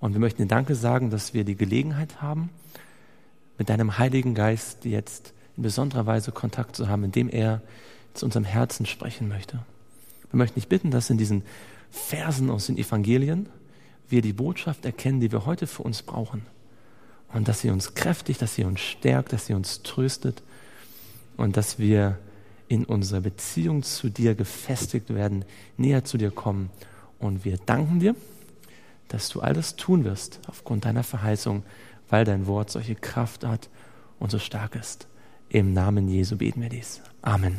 Und wir möchten dir Danke sagen, dass wir die Gelegenheit haben, mit deinem Heiligen Geist jetzt in besonderer Weise Kontakt zu haben, indem er zu unserem Herzen sprechen möchte. Wir möchten dich bitten, dass in diesen Versen aus den Evangelien wir die Botschaft erkennen, die wir heute für uns brauchen. Und dass sie uns kräftigt, dass sie uns stärkt, dass sie uns tröstet und dass wir in unserer Beziehung zu dir gefestigt werden, näher zu dir kommen. Und wir danken dir, dass du alles tun wirst aufgrund deiner Verheißung, weil dein Wort solche Kraft hat und so stark ist. Im Namen Jesu beten wir dies. Amen.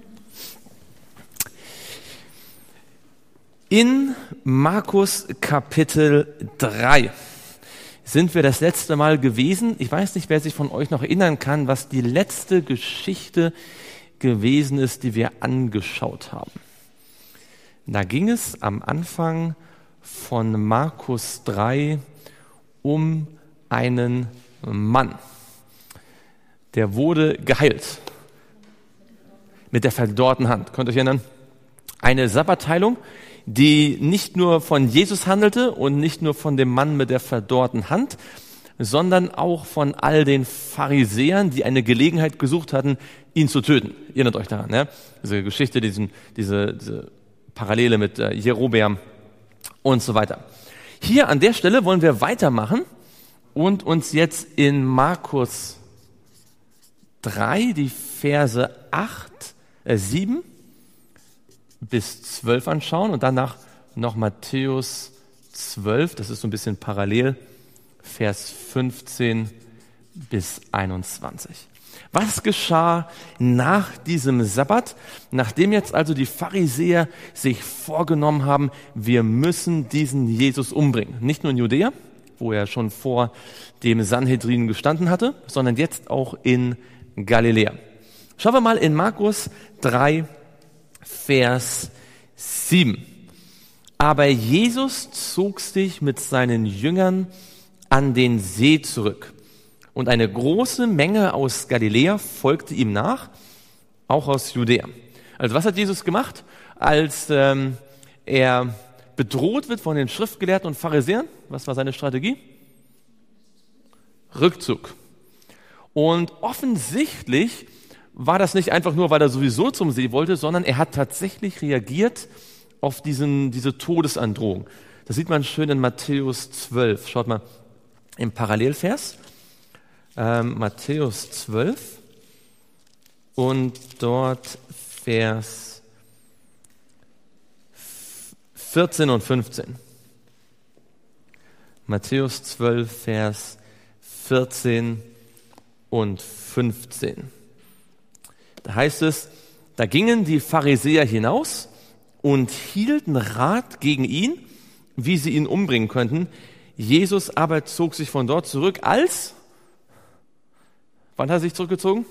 In Markus Kapitel 3 sind wir das letzte Mal gewesen. Ich weiß nicht, wer sich von euch noch erinnern kann, was die letzte Geschichte gewesen ist, die wir angeschaut haben. Da ging es am Anfang von Markus 3 um einen Mann. Der wurde geheilt mit der verdorrten Hand. Könnt ihr euch erinnern? Eine Sabbatheilung, die nicht nur von Jesus handelte und nicht nur von dem Mann mit der verdorrten Hand, sondern auch von all den Pharisäern, die eine Gelegenheit gesucht hatten, ihn zu töten. Ihr erinnert euch daran, ne? Diese Geschichte, diese Parallele mit Jerobeam und so weiter. Hier an der Stelle wollen wir weitermachen und uns jetzt in Markus 3 die Verse 7 bis 12 anschauen und danach noch Matthäus 12, das ist so ein bisschen parallel, Vers 15 bis 21. Was geschah nach diesem Sabbat, nachdem jetzt also die Pharisäer sich vorgenommen haben, wir müssen diesen Jesus umbringen? Nicht nur in Judäa, wo er schon vor dem Sanhedrin gestanden hatte, sondern jetzt auch in Galiläa. Schauen wir mal in Markus 3, Vers 7. Aber Jesus zog sich mit seinen Jüngern an den See zurück. Und eine große Menge aus Galiläa folgte ihm nach, auch aus Judäa. Also was hat Jesus gemacht, als er bedroht wird von den Schriftgelehrten und Pharisäern? Was war seine Strategie? Rückzug. Und offensichtlich war das nicht einfach nur, weil er sowieso zum See wollte, sondern er hat tatsächlich reagiert auf diese Todesandrohung. Das sieht man schön in Matthäus 12. Schaut mal im Parallelvers. Matthäus 12 und dort Vers 14 und 15. Matthäus 12, Vers 14 und 15. Da heißt es, da gingen die Pharisäer hinaus und hielten Rat gegen ihn, wie sie ihn umbringen könnten. Jesus aber zog sich von dort zurück als... Wann hat er sich zurückgezogen?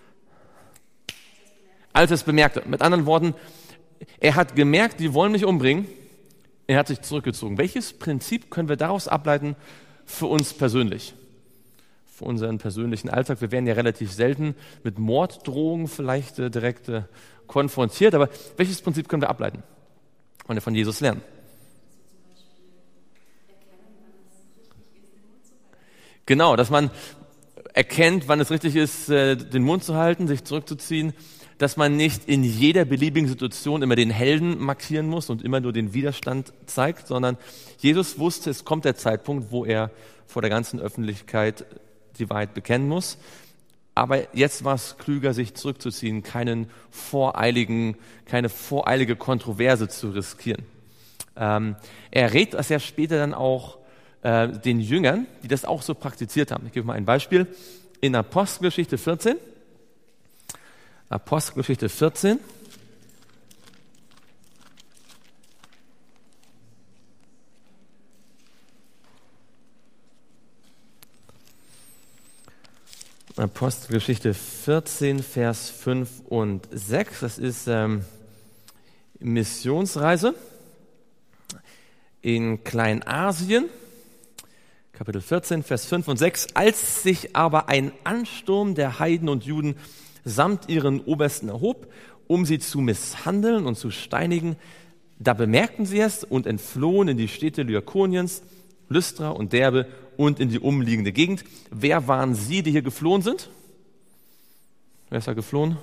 Als er es bemerkte. Mit anderen Worten, er hat gemerkt, die wollen mich umbringen. Er hat sich zurückgezogen. Welches Prinzip können wir daraus ableiten für uns persönlich? Für unseren persönlichen Alltag. Wir werden ja relativ selten mit Morddrohungen vielleicht direkt konfrontiert. Aber welches Prinzip können wir ableiten? Und wir von Jesus lernen. Genau, dass man erkennt, wann es richtig ist, den Mund zu halten, sich zurückzuziehen, dass man nicht in jeder beliebigen Situation immer den Helden markieren muss und immer nur den Widerstand zeigt, sondern Jesus wusste, es kommt der Zeitpunkt, wo er vor der ganzen Öffentlichkeit die Wahrheit bekennen muss. Aber jetzt war es klüger, sich zurückzuziehen, keine voreilige Kontroverse zu riskieren. Er rät das ja später dann auch den Jüngern, die das auch so praktiziert haben. Ich gebe mal ein Beispiel. In Apostelgeschichte 14. Apostelgeschichte 14. Apostelgeschichte 14, Vers 5 und 6. Das ist Missionsreise in Kleinasien. Kapitel 14, Vers 5 und 6. Als sich aber ein Ansturm der Heiden und Juden samt ihren Obersten erhob, um sie zu misshandeln und zu steinigen, da bemerkten sie es und entflohen in die Städte Lykaoniens, Lystra und Derbe und in die umliegende Gegend. Wer waren sie, die hier geflohen sind? Wer ist da geflohen?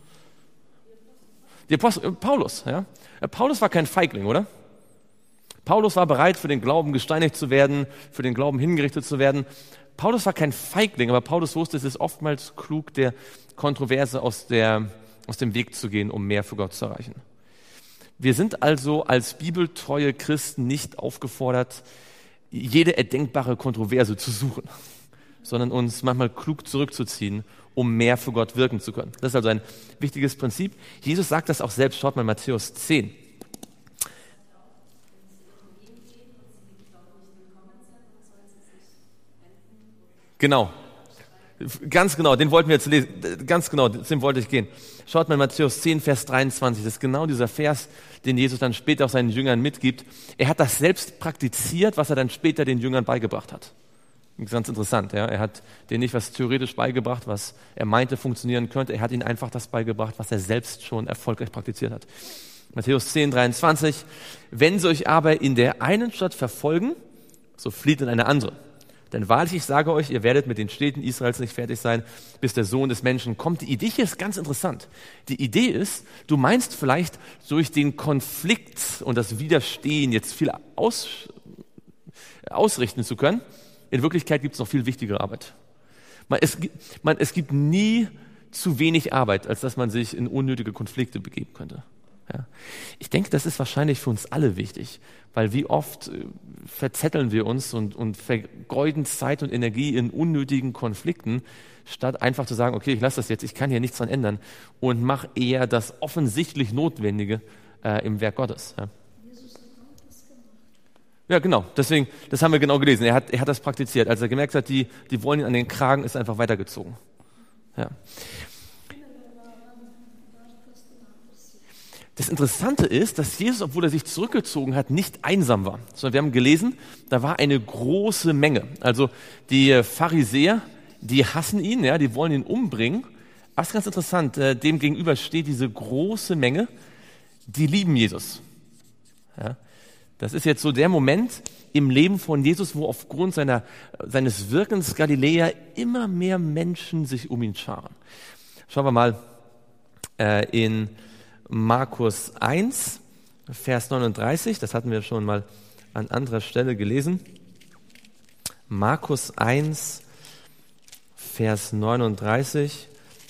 Die Apostel, Paulus. Ja? Paulus war kein Feigling, oder? Paulus war bereit, für den Glauben gesteinigt zu werden, für den Glauben hingerichtet zu werden. Paulus war kein Feigling, aber Paulus wusste, es ist oftmals klug, der Kontroverse aus dem Weg zu gehen, um mehr für Gott zu erreichen. Wir sind also als bibeltreue Christen nicht aufgefordert, jede erdenkbare Kontroverse zu suchen, sondern uns manchmal klug zurückzuziehen, um mehr für Gott wirken zu können. Das ist also ein wichtiges Prinzip. Jesus sagt das auch selbst. Schaut mal Matthäus 10. Genau. Ganz genau, den wollten wir jetzt lesen. Ganz genau, dem wollte ich gehen. Schaut mal Matthäus 10, Vers 23. Das ist genau dieser Vers, den Jesus dann später auch seinen Jüngern mitgibt. Er hat das selbst praktiziert, was er dann später den Jüngern beigebracht hat. Ganz interessant, ja. Er hat denen nicht was theoretisch beigebracht, was er meinte funktionieren könnte. Er hat ihnen einfach das beigebracht, was er selbst schon erfolgreich praktiziert hat. Matthäus 10, 23. Wenn sie euch aber in der einen Stadt verfolgen, so flieht in eine andere. Denn wahrlich, ich sage euch, ihr werdet mit den Städten Israels nicht fertig sein, bis der Sohn des Menschen kommt. Die Idee hier ist ganz interessant. Die Idee ist, du meinst vielleicht durch den Konflikt und das Widerstehen jetzt viel ausrichten zu können. In Wirklichkeit gibt es noch viel wichtigere Arbeit. Es gibt nie zu wenig Arbeit, als dass man sich in unnötige Konflikte begeben könnte. Ja. Ich denke, das ist wahrscheinlich für uns alle wichtig, weil wie oft verzetteln wir uns und vergeuden Zeit und Energie in unnötigen Konflikten, statt einfach zu sagen, okay, ich lasse das jetzt, ich kann hier nichts dran ändern und mache eher das offensichtlich Notwendige im Werk Gottes. Ja. Ja, genau. Deswegen, das haben wir genau gelesen. Er hat das praktiziert. Als er gemerkt hat, die wollen ihn an den Kragen, ist er einfach weitergezogen. Ja. Das Interessante ist, dass Jesus, obwohl er sich zurückgezogen hat, nicht einsam war. Sondern wir haben gelesen, da war eine große Menge. Also die Pharisäer, die hassen ihn, ja, die wollen ihn umbringen. Aber es ist ganz interessant, dem gegenüber steht diese große Menge, die lieben Jesus. Ja. Das ist jetzt so der Moment im Leben von Jesus, wo aufgrund seines Wirkens Galiläa immer mehr Menschen sich um ihn scharen. Schauen wir mal in Markus 1, Vers 39, das hatten wir schon mal an anderer Stelle gelesen. Markus 1, Vers 39.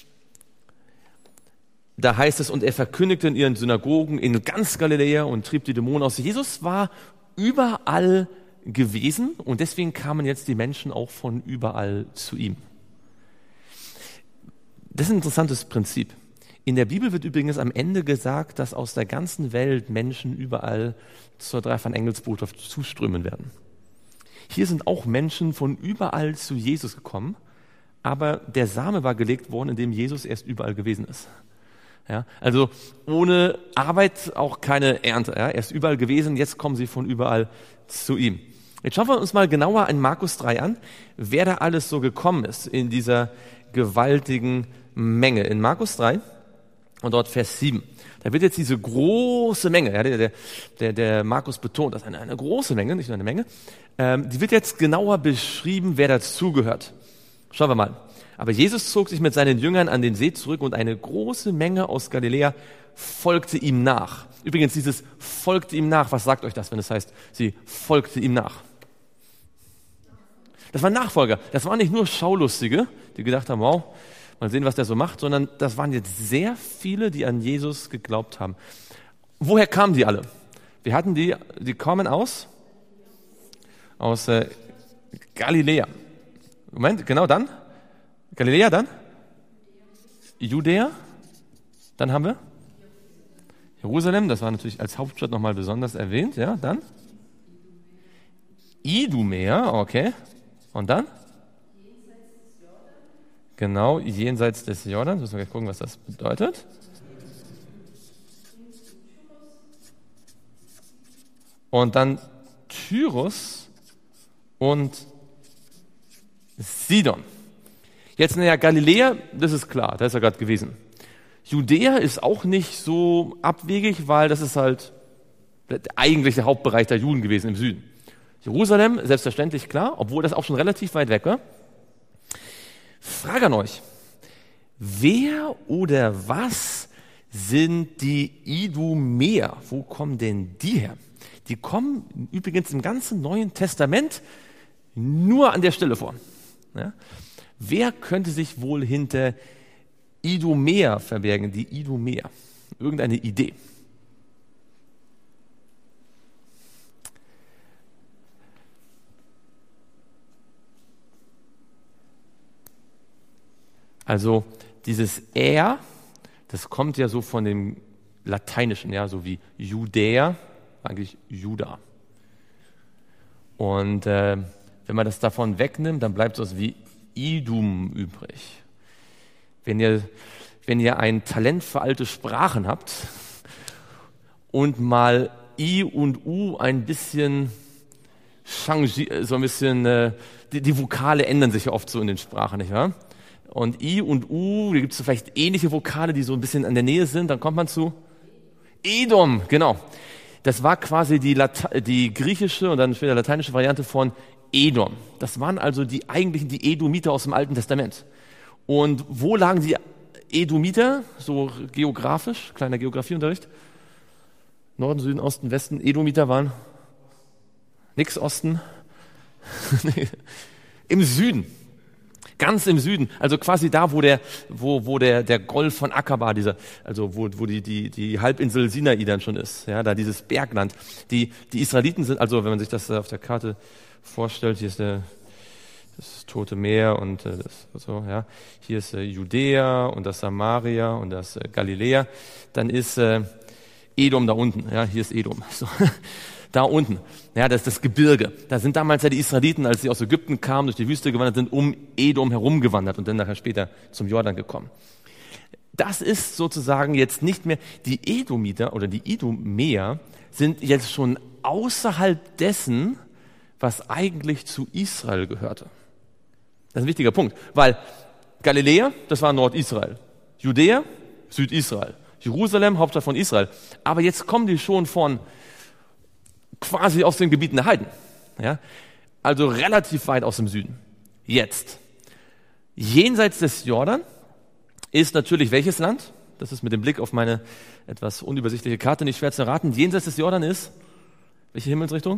Da heißt es, und er verkündigte in ihren Synagogen in ganz Galiläa und trieb die Dämonen aus. Jesus war überall gewesen und deswegen kamen jetzt die Menschen auch von überall zu ihm. Das ist ein interessantes Prinzip. In der Bibel wird übrigens am Ende gesagt, dass aus der ganzen Welt Menschen überall zur dreifachen Engelsbotschaft zuströmen werden. Hier sind auch Menschen von überall zu Jesus gekommen, aber der Same war gelegt worden, in dem Jesus erst überall gewesen ist. Ja, also ohne Arbeit auch keine Ernte. Ja, er ist überall gewesen, jetzt kommen sie von überall zu ihm. Jetzt schauen wir uns mal genauer in Markus 3 an, wer da alles so gekommen ist in dieser gewaltigen Menge. In Markus 3 und dort Vers 7. Da wird jetzt diese große Menge, ja, der Markus betont, das ist eine große Menge, nicht nur eine Menge, die wird jetzt genauer beschrieben, wer dazugehört. Schauen wir mal. Aber Jesus zog sich mit seinen Jüngern an den See zurück und eine große Menge aus Galiläa folgte ihm nach. Übrigens, dieses folgte ihm nach, was sagt euch das, wenn es heißt, sie folgte ihm nach? Das waren Nachfolger. Das waren nicht nur Schaulustige, die gedacht haben, wow, mal sehen, was der so macht, sondern das waren jetzt sehr viele, die an Jesus geglaubt haben. Woher kamen die alle? Wir hatten die kommen aus Galiläa. Moment, genau dann? Galiläa, dann? Judäa, dann haben wir Jerusalem, das war natürlich als Hauptstadt nochmal besonders erwähnt, ja, dann? Idumea, okay, und dann? Genau, jenseits des Jordans, müssen wir gleich gucken, was das bedeutet. Und dann Tyrus und Sidon. Jetzt, Galiläa, das ist klar, da ist er gerade gewesen. Judäa ist auch nicht so abwegig, weil das ist halt der eigentliche Hauptbereich der Juden gewesen im Süden. Jerusalem, selbstverständlich, klar, obwohl das auch schon relativ weit weg war. Frage an euch, wer oder was sind die Idumäer? Wo kommen denn die her? Die kommen übrigens im ganzen Neuen Testament nur an der Stelle vor. Ja? Wer könnte sich wohl hinter Idumäer verbergen? Die Idumäer. Irgendeine Idee? Also dieses das kommt ja so von dem Lateinischen, ja, so wie Judäer, eigentlich Juda. Und wenn man das davon wegnimmt, dann bleibt so was wie Idum übrig. Wenn ihr ein Talent für alte Sprachen habt und mal I und U ein bisschen die Vokale ändern sich ja oft so in den Sprachen, nicht wahr? Und I und U, da gibt es so vielleicht ähnliche Vokale, die so ein bisschen an der Nähe sind, dann kommt man zu Edom, genau. Das war quasi die griechische und dann später lateinische Variante von Edom. Das waren also die Edomiter aus dem Alten Testament. Und wo lagen die Edomiter, so geografisch, kleiner Geografieunterricht? Norden, Süden, Osten, Westen, Edomiter waren nix Osten, im Süden. Ganz im Süden, also quasi da, wo der Golf von Akaba, wo die Halbinsel Sinai dann schon ist, ja, da dieses Bergland. Die Israeliten sind, also wenn man sich das auf der Karte vorstellt, hier ist das Tote Meer und ja, hier ist Judäa und das Samaria und das Galiläa, dann ist Edom da unten, ja, hier ist Edom. So. Da unten, ja, das ist das Gebirge. Da sind damals ja die Israeliten, als sie aus Ägypten kamen, durch die Wüste gewandert sind, um Edom herumgewandert und dann nachher später zum Jordan gekommen. Das ist sozusagen jetzt nicht mehr, die Edomiter oder die Idumäer sind jetzt schon außerhalb dessen, was eigentlich zu Israel gehörte. Das ist ein wichtiger Punkt, weil Galiläa, das war Nordisrael, Judäa, Südisrael, Jerusalem, Hauptstadt von Israel. Aber jetzt kommen die schon von quasi aus den Gebieten der Heiden. Ja? Also relativ weit aus dem Süden. Jetzt. Jenseits des Jordan ist natürlich welches Land? Das ist mit dem Blick auf meine etwas unübersichtliche Karte nicht schwer zu erraten. Jenseits des Jordan ist welche Himmelsrichtung?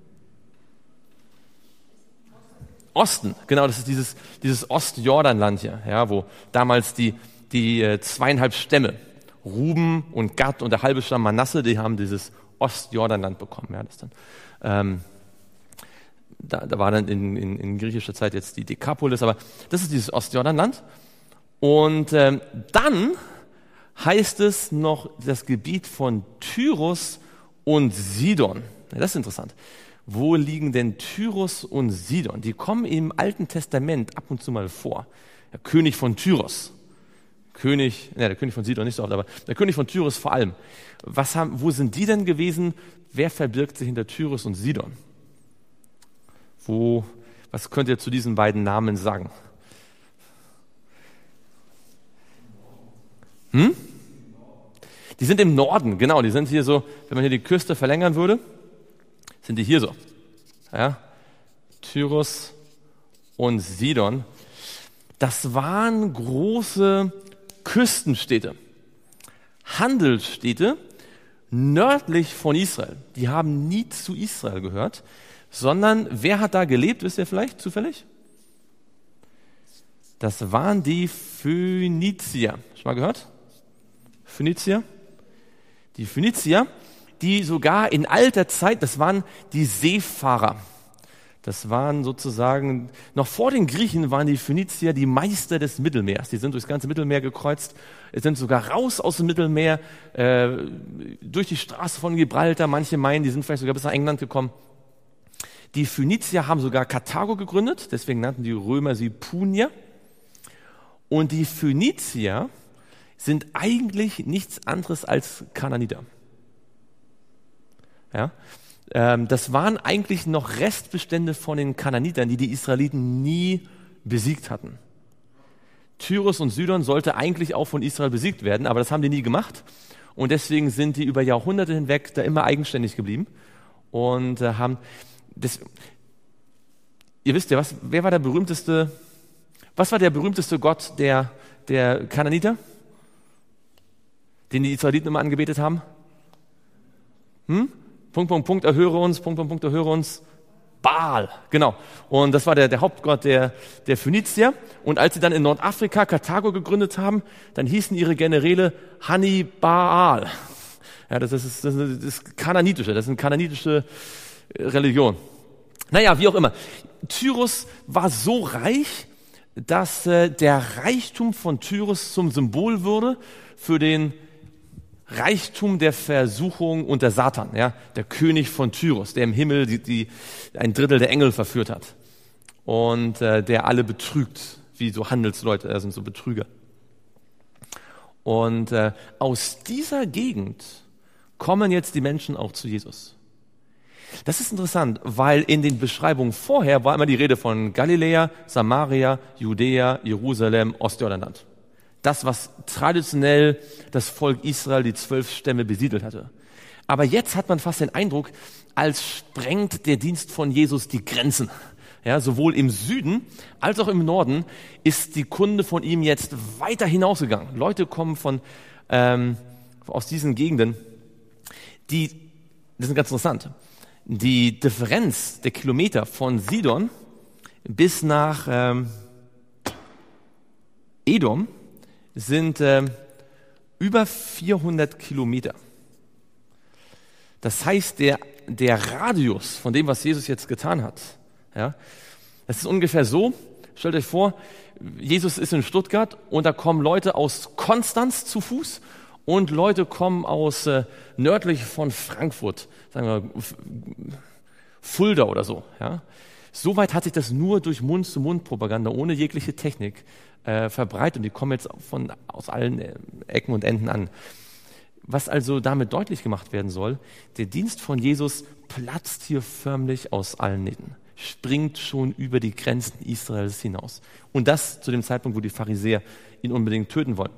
Osten. Genau, das ist dieses Ostjordanland hier, ja, wo damals die 2,5 Stämme, Ruben und Gad und der halbe Stamm Manasse, die haben dieses Ostjordanland bekommen. Ja, das dann, da war dann in griechischer Zeit jetzt die Dekapolis, aber das ist dieses Ostjordanland. Und dann heißt es noch das Gebiet von Tyrus und Sidon. Ja, das ist interessant. Wo liegen denn Tyrus und Sidon? Die kommen im Alten Testament ab und zu mal vor. Der König von Tyrus. Der König von Sidon nicht so oft, aber der König von Tyrus vor allem. Wo sind die denn gewesen? Wer verbirgt sich hinter Tyrus und Sidon? Was könnt ihr zu diesen beiden Namen sagen? Die sind im Norden, genau. Die sind hier so, wenn man hier die Küste verlängern würde, sind die hier so. Ja? Tyrus und Sidon. Das waren große Küstenstädte, Handelsstädte nördlich von Israel. Die haben nie zu Israel gehört, sondern wer hat da gelebt, wisst ihr vielleicht zufällig? Das waren die Phönizier. Schon mal gehört? Phönizier? Die Phönizier, die sogar in alter Zeit, das waren die Seefahrer. Das waren sozusagen, noch vor den Griechen waren die Phönizier die Meister des Mittelmeers. Die sind durchs ganze Mittelmeer gekreuzt, sind sogar raus aus dem Mittelmeer, durch die Straße von Gibraltar. Manche meinen, die sind vielleicht sogar bis nach England gekommen. Die Phönizier haben sogar Karthago gegründet, deswegen nannten die Römer sie Punier. Und die Phönizier sind eigentlich nichts anderes als Kanaaniter. Ja? Das waren eigentlich noch Restbestände von den Kanaanitern, die Israeliten nie besiegt hatten. Tyrus und Sidon sollte eigentlich auch von Israel besiegt werden, aber das haben die nie gemacht. Und deswegen sind die über Jahrhunderte hinweg da immer eigenständig geblieben und haben ihr wisst ja, was war der berühmteste Gott der Kanaaniter, den die Israeliten immer angebetet haben? Erhöre uns. Baal, genau. Und das war der Hauptgott der Phönizier. Und als sie dann in Nordafrika Karthago gegründet haben, dann hießen ihre Generäle Hannibal. Ja, das ist Kanaanitische, das ist eine kanaanitische Religion. Naja, wie auch immer. Tyrus war so reich, dass der Reichtum von Tyrus zum Symbol wurde für den Reichtum der Versuchung und der Satan, ja, der König von Tyrus, der im Himmel ein Drittel der Engel verführt hat und der alle betrügt, wie so Handelsleute, sind so Betrüger. Und aus dieser Gegend kommen jetzt die Menschen auch zu Jesus. Das ist interessant, weil in den Beschreibungen vorher war immer die Rede von Galiläa, Samaria, Judäa, Jerusalem, Ostjordanland. Das, was traditionell das Volk Israel, die 12 Stämme, besiedelt hatte. Aber jetzt hat man fast den Eindruck, als sprengt der Dienst von Jesus die Grenzen. Ja, sowohl im Süden als auch im Norden ist die Kunde von ihm jetzt weiter hinausgegangen. Leute kommen aus diesen Gegenden, das ist ganz interessant. Die Differenz der Kilometer von Sidon bis nach Edom sind über 400 Kilometer. Das heißt, der Radius von dem, was Jesus jetzt getan hat, ja, das ist ungefähr so, stellt euch vor, Jesus ist in Stuttgart und da kommen Leute aus Konstanz zu Fuß und Leute kommen aus nördlich von Frankfurt, sagen wir Fulda oder so. Ja. Soweit hat sich das nur durch Mund-zu-Mund-Propaganda ohne jegliche Technik verbreitet und die kommen jetzt aus allen Ecken und Enden an. Was also damit deutlich gemacht werden soll, der Dienst von Jesus platzt hier förmlich aus allen Nähten, springt schon über die Grenzen Israels hinaus. Und das zu dem Zeitpunkt, wo die Pharisäer ihn unbedingt töten wollen.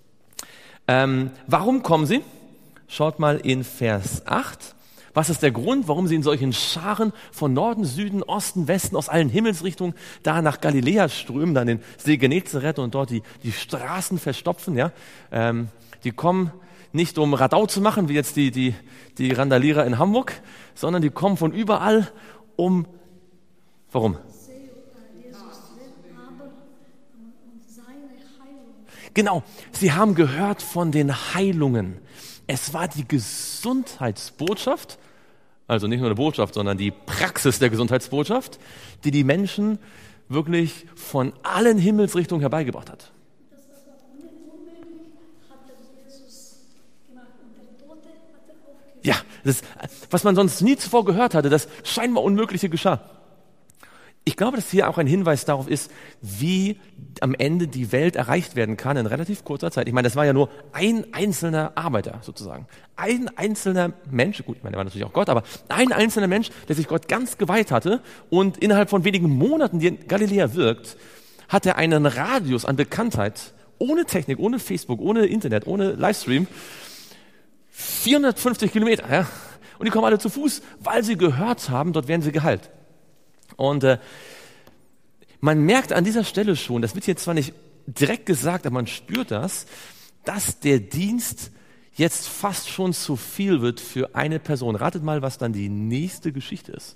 Warum kommen sie? Schaut mal in Vers 8. Was ist der Grund, warum sie in solchen Scharen von Norden, Süden, Osten, Westen, aus allen Himmelsrichtungen da nach Galiläa strömen, dann den See Genezareth und dort die Straßen verstopfen? Ja? Die kommen nicht, um Radau zu machen, wie jetzt die Randalierer in Hamburg, sondern die kommen von überall, warum? Genau, sie haben gehört von den Heilungen. Es war die Gesundheitsbotschaft, also nicht nur eine Botschaft, sondern die Praxis der Gesundheitsbotschaft, die die Menschen wirklich von allen Himmelsrichtungen herbeigebracht hat. Das war unmöglich, hat Jesus gemacht und der Tote hat aufgehört. Ja, was man sonst nie zuvor gehört hatte, das scheinbar Unmögliche geschah. Ich glaube, dass hier auch ein Hinweis darauf ist, wie am Ende die Welt erreicht werden kann in relativ kurzer Zeit. Ich meine, das war ja nur ein einzelner Arbeiter sozusagen. Ein einzelner Mensch, gut, ich meine, er war natürlich auch Gott, aber ein einzelner Mensch, der sich Gott ganz geweiht hatte und innerhalb von wenigen Monaten, die in Galiläa wirkt, hat er einen Radius an Bekanntheit, ohne Technik, ohne Facebook, ohne Internet, ohne Livestream, 450 Kilometer. Ja? Und die kommen alle zu Fuß, weil sie gehört haben, dort werden sie geheilt. Und man merkt an dieser Stelle schon, das wird hier zwar nicht direkt gesagt, aber man spürt das, dass der Dienst jetzt fast schon zu viel wird für eine Person. Ratet mal, was dann die nächste Geschichte ist,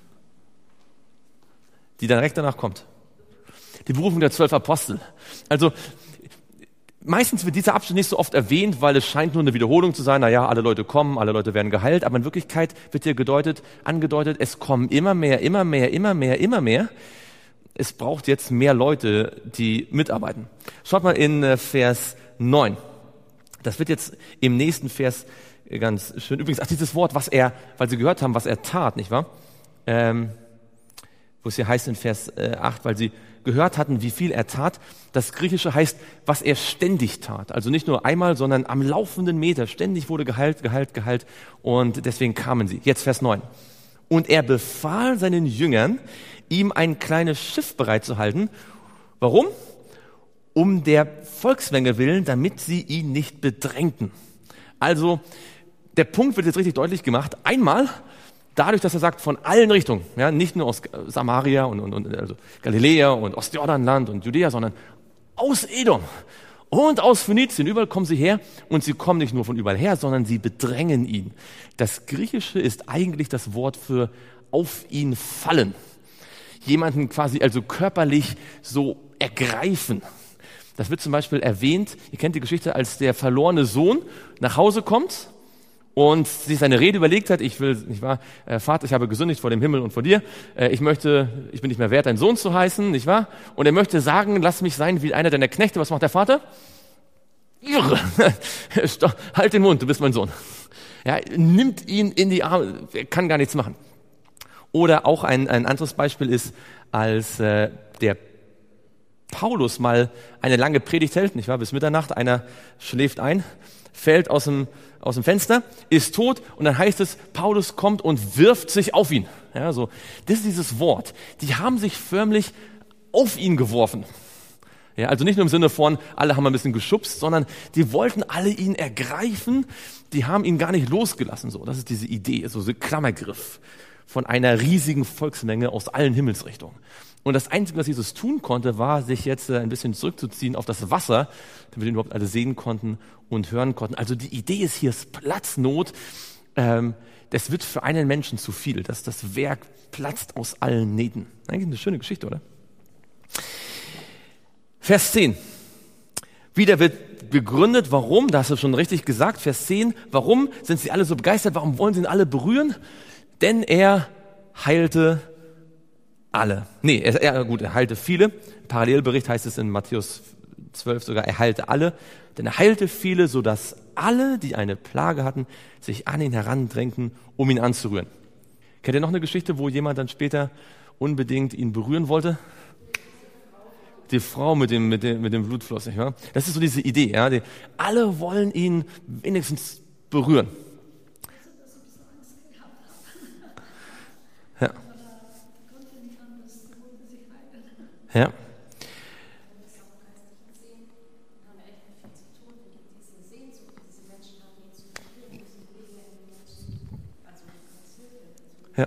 die dann direkt danach kommt. Die Berufung der 12 Apostel. Also meistens wird dieser Abschnitt nicht so oft erwähnt, weil es scheint nur eine Wiederholung zu sein. Naja, alle Leute kommen, alle Leute werden geheilt. Aber in Wirklichkeit wird hier angedeutet, es kommen immer mehr. Es braucht jetzt mehr Leute, die mitarbeiten. Schaut mal in Vers 9. Das wird jetzt im nächsten Vers ganz schön. Übrigens, dieses Wort, weil sie gehört haben, was er tat, nicht wahr? Wo es hier heißt in Vers 8, weil sie gehört hatten, wie viel er tat. Das Griechische heißt, was er ständig tat. Also nicht nur einmal, sondern am laufenden Meter. Ständig wurde geheilt. Und deswegen kamen sie. Jetzt Vers 9. Und er befahl seinen Jüngern, ihm ein kleines Schiff bereitzuhalten. Warum? Um der Volksmenge willen, damit sie ihn nicht bedrängten. Also der Punkt wird jetzt richtig deutlich gemacht. Einmal dadurch, dass er sagt, von allen Richtungen, ja, nicht nur aus Samaria und also Galiläa und Ostjordanland und Judäa, sondern aus Edom und aus Phönizien, überall kommen sie her und sie kommen nicht nur von überall her, sondern sie bedrängen ihn. Das Griechische ist eigentlich das Wort für auf ihn fallen. Jemanden quasi also körperlich so ergreifen. Das wird zum Beispiel erwähnt, ihr kennt die Geschichte, als der verlorene Sohn nach Hause kommt und sich seine Rede überlegt hat, ich will, nicht wahr, Vater, ich habe gesündigt vor dem Himmel und vor dir, ich bin nicht mehr wert, dein Sohn zu heißen, nicht wahr? Und er möchte sagen, lass mich sein wie einer deiner Knechte. Was macht der Vater? Irre! Halt den Mund, du bist mein Sohn. Ja, nimmt ihn in die Arme, er kann gar nichts machen. Oder auch ein anderes Beispiel ist, als der Paulus mal eine lange Predigt hält, nicht wahr, bis Mitternacht, einer schläft ein, fällt aus dem Fenster, ist tot und dann heißt es, Paulus kommt und wirft sich auf ihn. Ja, so. Das ist dieses Wort. Die haben sich förmlich auf ihn geworfen. Ja, also nicht nur im Sinne von, alle haben ein bisschen geschubst, sondern die wollten alle ihn ergreifen, die haben ihn gar nicht losgelassen. So, das ist diese Idee, so ein Klammergriff von einer riesigen Volksmenge aus allen Himmelsrichtungen. Und das Einzige, was Jesus tun konnte, war, sich jetzt ein bisschen zurückzuziehen auf das Wasser, damit wir ihn überhaupt alle sehen konnten und hören konnten. Also die Idee ist hier, ist Platznot. Das wird für einen Menschen zu viel. Das Werk platzt aus allen Nähten. Eigentlich eine schöne Geschichte, oder? Vers 10. Wieder wird begründet, warum, da hast du schon richtig gesagt, Vers 10, warum sind sie alle so begeistert, warum wollen sie ihn alle berühren? Denn er heilte alle. Nee, er heilte viele. Im Parallelbericht heißt es in Matthäus 12 sogar, er heilte alle. Denn er heilte viele, sodass alle, die eine Plage hatten, sich an ihn herandrängten, um ihn anzurühren. Kennt ihr noch eine Geschichte, wo jemand dann später unbedingt ihn berühren wollte? Die Frau mit dem Blutfluss, nicht wahr? Das ist so diese Idee, ja. Alle wollen ihn wenigstens berühren. Ja. Ja. Ja.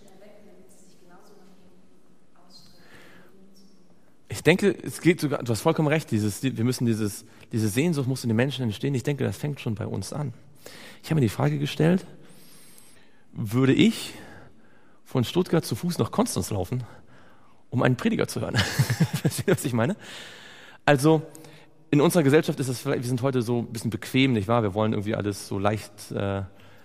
Ich denke, es geht sogar, du hast vollkommen recht, diese Sehnsucht muss in den Menschen entstehen. Ich denke, das fängt schon bei uns an. Ich habe mir die Frage gestellt, würde ich von Stuttgart zu Fuß nach Konstanz laufen, um einen Prediger zu hören? Versteht ihr, was ich meine? Also, in unserer Gesellschaft ist es vielleicht, wir sind heute so ein bisschen bequem, nicht wahr? Wir wollen irgendwie alles so leicht, wie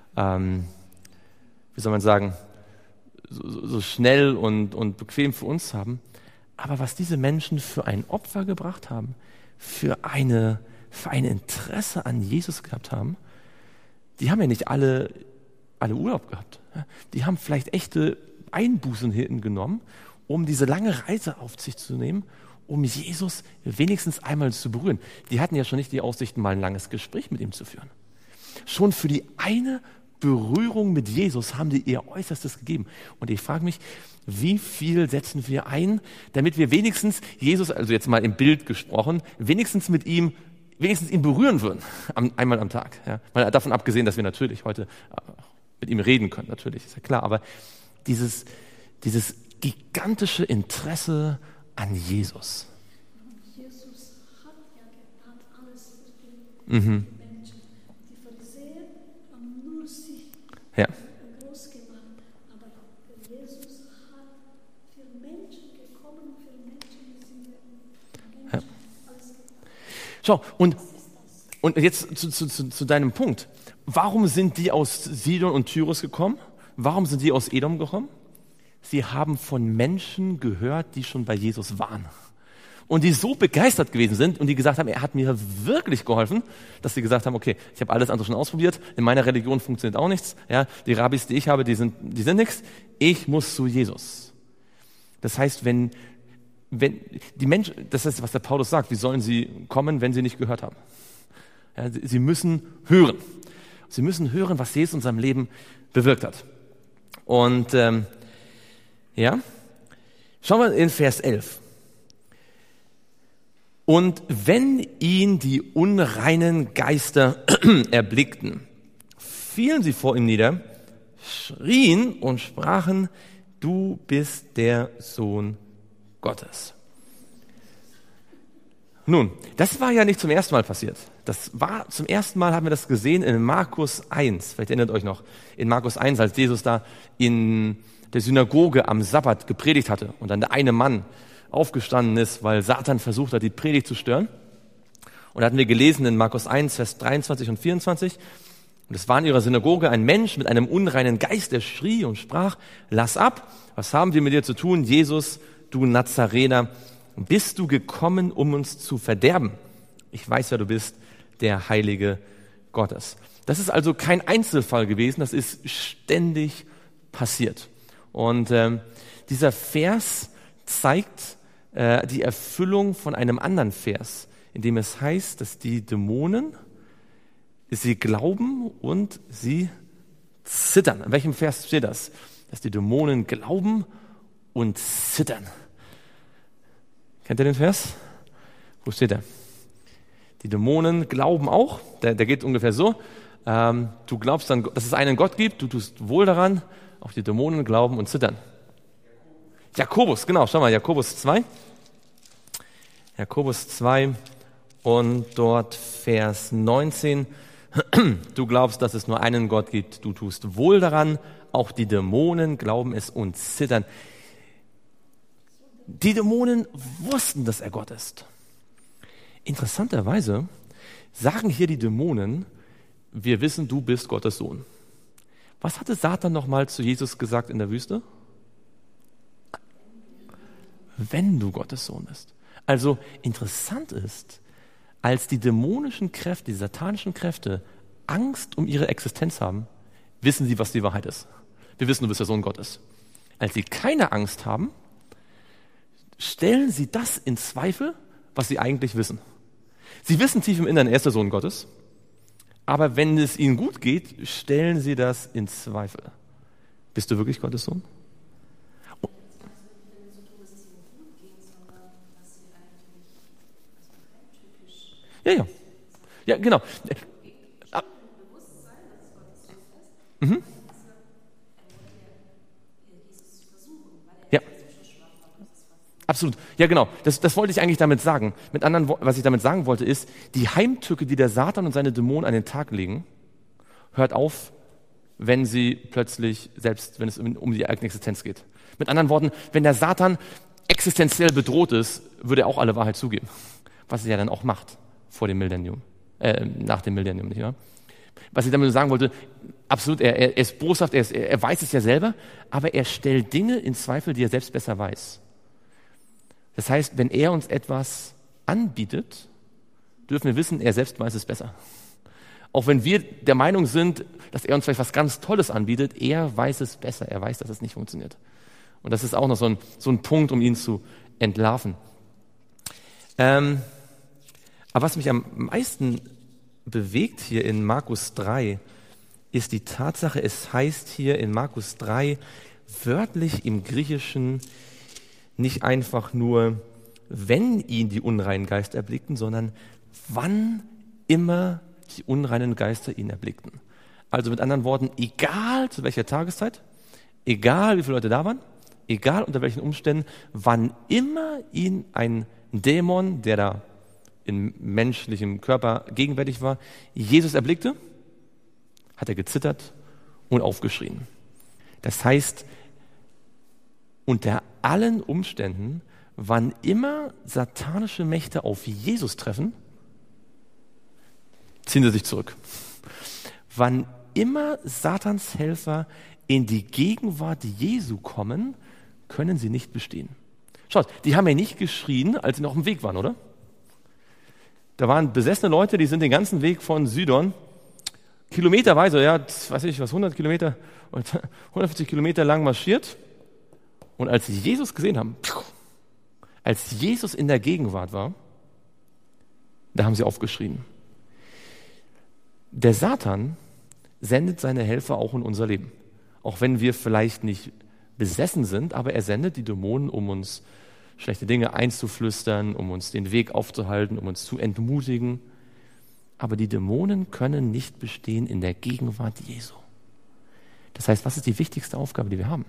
soll man sagen, so schnell und bequem für uns haben. Aber was diese Menschen für ein Opfer gebracht haben, für ein Interesse an Jesus gehabt haben, die haben ja nicht alle Urlaub gehabt. Die haben vielleicht echte Einbußen hingenommen, um diese lange Reise auf sich zu nehmen, um Jesus wenigstens einmal zu berühren. Die hatten ja schon nicht die Aussichten, mal ein langes Gespräch mit ihm zu führen. Schon für die eine Berührung mit Jesus haben die ihr Äußerstes gegeben. Und ich frage mich, wie viel setzen wir ein, damit wir wenigstens Jesus, also jetzt mal im Bild gesprochen, wenigstens ihn berühren würden, einmal am Tag. Ja. Mal davon abgesehen, dass wir natürlich heute mit ihm reden können, natürlich, ist ja klar. Aber dieses gigantische Interesse an Jesus. Jesus hat alles für die Mhm. Menschen. Die Pharisäer haben nur sich Ja. groß gemacht, aber Jesus hat für Menschen gekommen, für Menschen, die sind Menschen, alles getan. Schau, und jetzt zu deinem Punkt. Warum sind die aus Sidon und Tyrus gekommen? Warum sind die aus Edom gekommen? Sie haben von Menschen gehört, die schon bei Jesus waren. Und die so begeistert gewesen sind und die gesagt haben, er hat mir wirklich geholfen, dass sie gesagt haben, okay, ich habe alles andere schon ausprobiert, in meiner Religion funktioniert auch nichts, ja, die Rabbis, die ich habe, die sind nichts, ich muss zu Jesus. Das heißt, wenn die Menschen, das ist, was der Paulus sagt, wie sollen sie kommen, wenn sie nicht gehört haben? Ja, sie müssen hören. Sie müssen hören, was Jesus in seinem Leben bewirkt hat. Und ja, schauen wir in Vers 11. Und wenn ihn die unreinen Geister erblickten, fielen sie vor ihm nieder, schrien und sprachen, du bist der Sohn Gottes. Nun, das war ja nicht zum ersten Mal passiert. Zum ersten Mal haben wir das gesehen in Markus 1. Vielleicht erinnert euch noch, in Markus 1, als Jesus da in der Synagoge am Sabbat gepredigt hatte und dann der eine Mann aufgestanden ist, weil Satan versucht hat, die Predigt zu stören. Und da hatten wir gelesen in Markus 1, Vers 23 und 24. Und es war in ihrer Synagoge ein Mensch mit einem unreinen Geist, der schrie und sprach, lass ab, was haben wir mit dir zu tun, Jesus, du Nazarener? Bist du gekommen, um uns zu verderben? Ich weiß ja, du bist der Heilige Gottes. Das ist also kein Einzelfall gewesen, das ist ständig passiert. Und dieser Vers zeigt die Erfüllung von einem anderen Vers, in dem es heißt, dass die Dämonen, sie glauben und sie zittern. In welchem Vers steht das? Dass die Dämonen glauben und zittern. Kennt ihr den Vers? Wo steht er? Die Dämonen glauben auch. Der geht ungefähr so. Du glaubst dann, dass es einen Gott gibt. Du tust wohl daran. Auch die Dämonen glauben und zittern. Jakobus, genau. Schau mal, Jakobus 2. Jakobus 2 und dort Vers 19. Du glaubst, dass es nur einen Gott gibt. Du tust wohl daran. Auch die Dämonen glauben es und zittern. Die Dämonen wussten, dass er Gott ist. Interessanterweise sagen hier die Dämonen, wir wissen, du bist Gottes Sohn. Was hatte Satan nochmal zu Jesus gesagt in der Wüste? Wenn du Gottes Sohn bist. Also interessant ist, als die dämonischen Kräfte, die satanischen Kräfte Angst um ihre Existenz haben, wissen sie, was die Wahrheit ist. Wir wissen, du bist der Sohn Gottes. Als sie keine Angst haben, stellen sie das in Zweifel, was sie eigentlich wissen. Sie wissen tief im Inneren, er ist der Sohn Gottes, aber wenn es ihnen gut geht, stellen sie das in Zweifel. Bist du wirklich Gottes Sohn? Ja. Ja, genau. Mhm. Ja. Absolut. Ja, genau. Das wollte ich eigentlich damit sagen. Was ich damit sagen wollte, ist, die Heimtücke, die der Satan und seine Dämonen an den Tag legen, hört auf, wenn sie plötzlich, selbst wenn es um die eigene Existenz geht. Mit anderen Worten, wenn der Satan existenziell bedroht ist, würde er auch alle Wahrheit zugeben. Was er ja dann auch macht vor dem Millennium, nach dem Millennium, nicht wahr? Was ich damit sagen wollte, absolut, er ist boshaft, er weiß es ja selber, aber er stellt Dinge in Zweifel, die er selbst besser weiß. Das heißt, wenn er uns etwas anbietet, dürfen wir wissen, er selbst weiß es besser. Auch wenn wir der Meinung sind, dass er uns vielleicht was ganz Tolles anbietet, er weiß es besser, er weiß, dass es nicht funktioniert. Und das ist auch noch so ein Punkt, um ihn zu entlarven. Aber was mich am meisten bewegt hier in Markus 3, ist die Tatsache, es heißt hier in Markus 3 wörtlich im Griechischen nicht einfach nur, wenn ihn die unreinen Geister erblickten, sondern wann immer die unreinen Geister ihn erblickten. Also mit anderen Worten, egal zu welcher Tageszeit, egal wie viele Leute da waren, egal unter welchen Umständen, wann immer ihn ein Dämon, der da in menschlichem Körper gegenwärtig war, Jesus erblickte, hat er gezittert und aufgeschrien. Das heißt, unter allen Umständen, wann immer satanische Mächte auf Jesus treffen, ziehen sie sich zurück. Wann immer Satans Helfer in die Gegenwart Jesu kommen, können sie nicht bestehen. Schaut, die haben ja nicht geschrien, als sie noch auf dem Weg waren, oder? Da waren besessene Leute, die sind den ganzen Weg von Sidon kilometerweise, 100 Kilometer und 150 Kilometer lang marschiert. Und als sie Jesus gesehen haben, als Jesus in der Gegenwart war, da haben sie aufgeschrien. Der Satan sendet seine Helfer auch in unser Leben. Auch wenn wir vielleicht nicht besessen sind, aber er sendet die Dämonen, um uns schlechte Dinge einzuflüstern, um uns den Weg aufzuhalten, um uns zu entmutigen. Aber die Dämonen können nicht bestehen in der Gegenwart Jesu. Das heißt, was ist die wichtigste Aufgabe, die wir haben?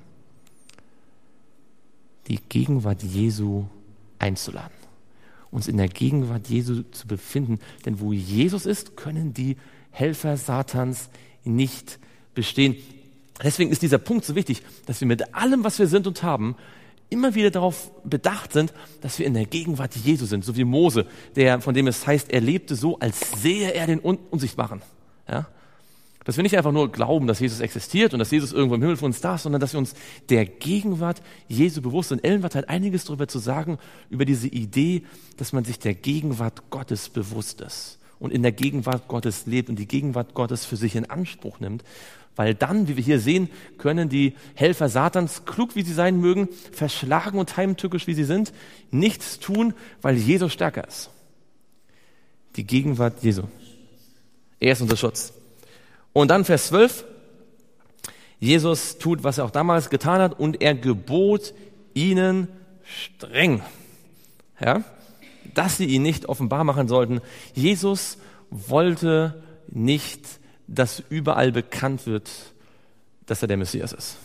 Die Gegenwart Jesu einzuladen. Uns in der Gegenwart Jesu zu befinden. Denn wo Jesus ist, können die Helfer Satans nicht bestehen. Deswegen ist dieser Punkt so wichtig, dass wir mit allem, was wir sind und haben, immer wieder darauf bedacht sind, dass wir in der Gegenwart Jesu sind. So wie Mose, von dem es heißt, er lebte so, als sähe er den Unsichtbaren. Ja? Dass wir nicht einfach nur glauben, dass Jesus existiert und dass Jesus irgendwo im Himmel für uns da ist, sondern dass wir uns der Gegenwart Jesu bewusst sind. Ellen hat einiges darüber zu sagen, über diese Idee, dass man sich der Gegenwart Gottes bewusst ist und in der Gegenwart Gottes lebt und die Gegenwart Gottes für sich in Anspruch nimmt. Weil dann, wie wir hier sehen, können die Helfer Satans, klug wie sie sein mögen, verschlagen und heimtückisch wie sie sind, nichts tun, weil Jesus stärker ist. Die Gegenwart Jesu. Er ist unser Schutz. Und dann Vers 12. Jesus tut, was er auch damals getan hat, und er gebot ihnen streng, ja, dass sie ihn nicht offenbar machen sollten. Jesus wollte nicht, dass überall bekannt wird, dass er der Messias ist.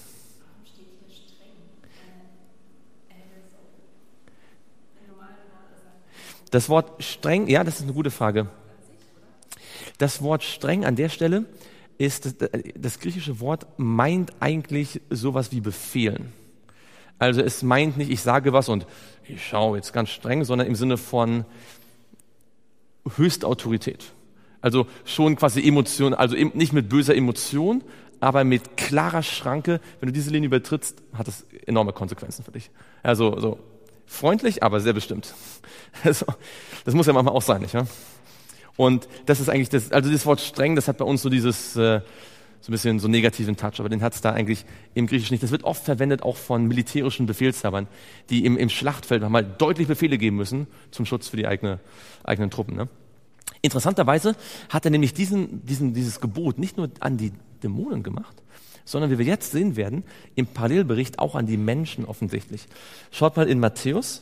Das Wort streng, ja, das ist eine gute Frage. Das Wort streng an der Stelle ist, das griechische Wort meint eigentlich sowas wie befehlen. Also es meint nicht, ich sage was und ich schaue jetzt ganz streng, sondern im Sinne von Höchstautorität. Also schon quasi Emotion, also nicht mit böser Emotion, aber mit klarer Schranke. Wenn du diese Linie übertrittst, hat das enorme Konsequenzen für dich. Also so freundlich, aber sehr bestimmt. Also, das muss ja manchmal auch sein, nicht wahr? Und das ist eigentlich also das Wort streng, das hat bei uns so dieses, so ein bisschen so negativen Touch, aber den hat es da eigentlich im Griechischen nicht. Das wird oft verwendet auch von militärischen Befehlshabern, die im Schlachtfeld nochmal deutlich Befehle geben müssen zum Schutz für die eigenen Truppen, ne? Interessanterweise hat er nämlich dieses Gebot nicht nur an die Dämonen gemacht, sondern wie wir jetzt sehen werden, im Parallelbericht auch an die Menschen offensichtlich. Schaut mal in Matthäus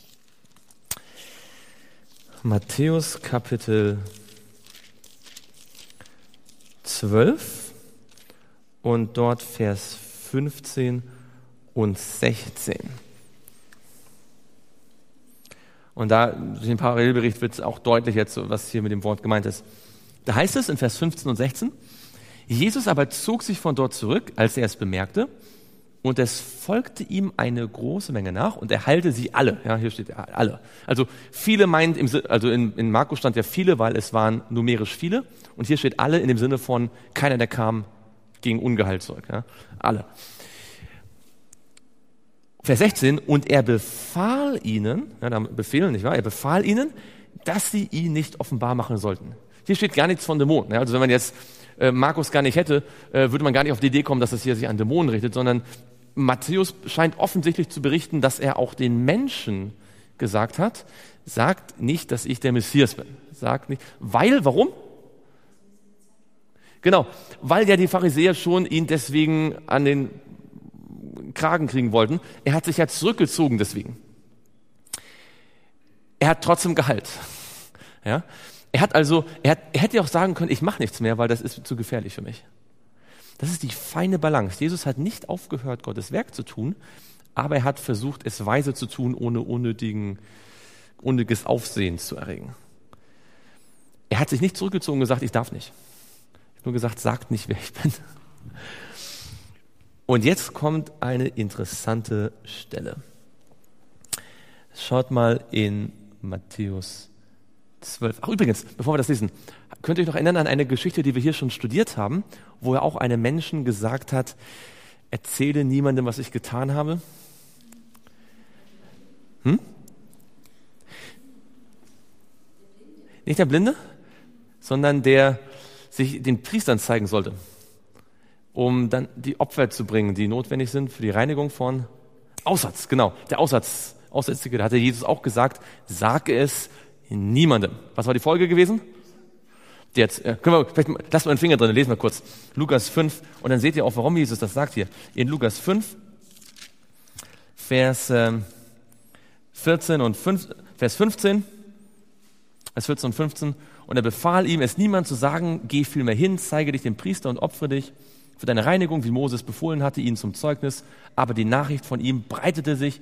Kapitel 12 und dort Vers 15 und 16. Und da, durch den Parallelbericht wird es auch deutlich jetzt, was hier mit dem Wort gemeint ist. Da heißt es in Vers 15 und 16, Jesus aber zog sich von dort zurück, als er es bemerkte, und es folgte ihm eine große Menge nach und er heilte sie alle. Ja, hier steht alle. Also viele meint, also in Markus stand ja viele, weil es waren numerisch viele. Und hier steht alle in dem Sinne von, keiner, der kam, ging ungeheilt zurück. Ja, alle. Vers 16, und er befahl ihnen, ja, da befehlen, nicht wahr? Er befahl ihnen, dass sie ihn nicht offenbar machen sollten. Hier steht gar nichts von Dämonen. Ja, also wenn man jetzt Markus gar nicht hätte, würde man gar nicht auf die Idee kommen, dass es hier sich an Dämonen richtet, sondern Matthäus scheint offensichtlich zu berichten, dass er auch den Menschen gesagt hat, sagt nicht, dass ich der Messias bin. Sagt nicht, warum? Genau, weil ja die Pharisäer schon ihn deswegen an den Kragen kriegen wollten. Er hat sich ja zurückgezogen deswegen. Er hat trotzdem geheilt. Ja? Er hätte ja auch sagen können, ich mache nichts mehr, weil das ist zu gefährlich für mich. Das ist die feine Balance. Jesus hat nicht aufgehört, Gottes Werk zu tun, aber er hat versucht, es weise zu tun, ohne unnötiges Aufsehen zu erregen. Er hat sich nicht zurückgezogen und gesagt, ich darf nicht. Er hat nur gesagt, sagt nicht, wer ich bin. Und jetzt kommt eine interessante Stelle. Schaut mal in Matthäus 12. Ach, übrigens, bevor wir das lesen, könnt ihr euch noch erinnern an eine Geschichte, die wir hier schon studiert haben, wo er auch einem Menschen gesagt hat, erzähle niemandem, was ich getan habe? Nicht der Blinde, sondern der sich den Priestern zeigen sollte, um dann die Opfer zu bringen, die notwendig sind für die Reinigung von Aussatz. Genau, der Aussätzige, da hatte Jesus auch gesagt, sage es niemandem. Was war die Folge gewesen? Jetzt lass mal den Finger drin, lesen wir kurz. Lukas 5 und dann seht ihr auch, warum Jesus das sagt hier. In Lukas 5, Vers 14 und 15. Und er befahl ihm, es niemand zu sagen, geh vielmehr hin, zeige dich dem Priester und opfere dich, für deine Reinigung, wie Moses befohlen hatte, ihnen zum Zeugnis. Aber die Nachricht von ihm breitete sich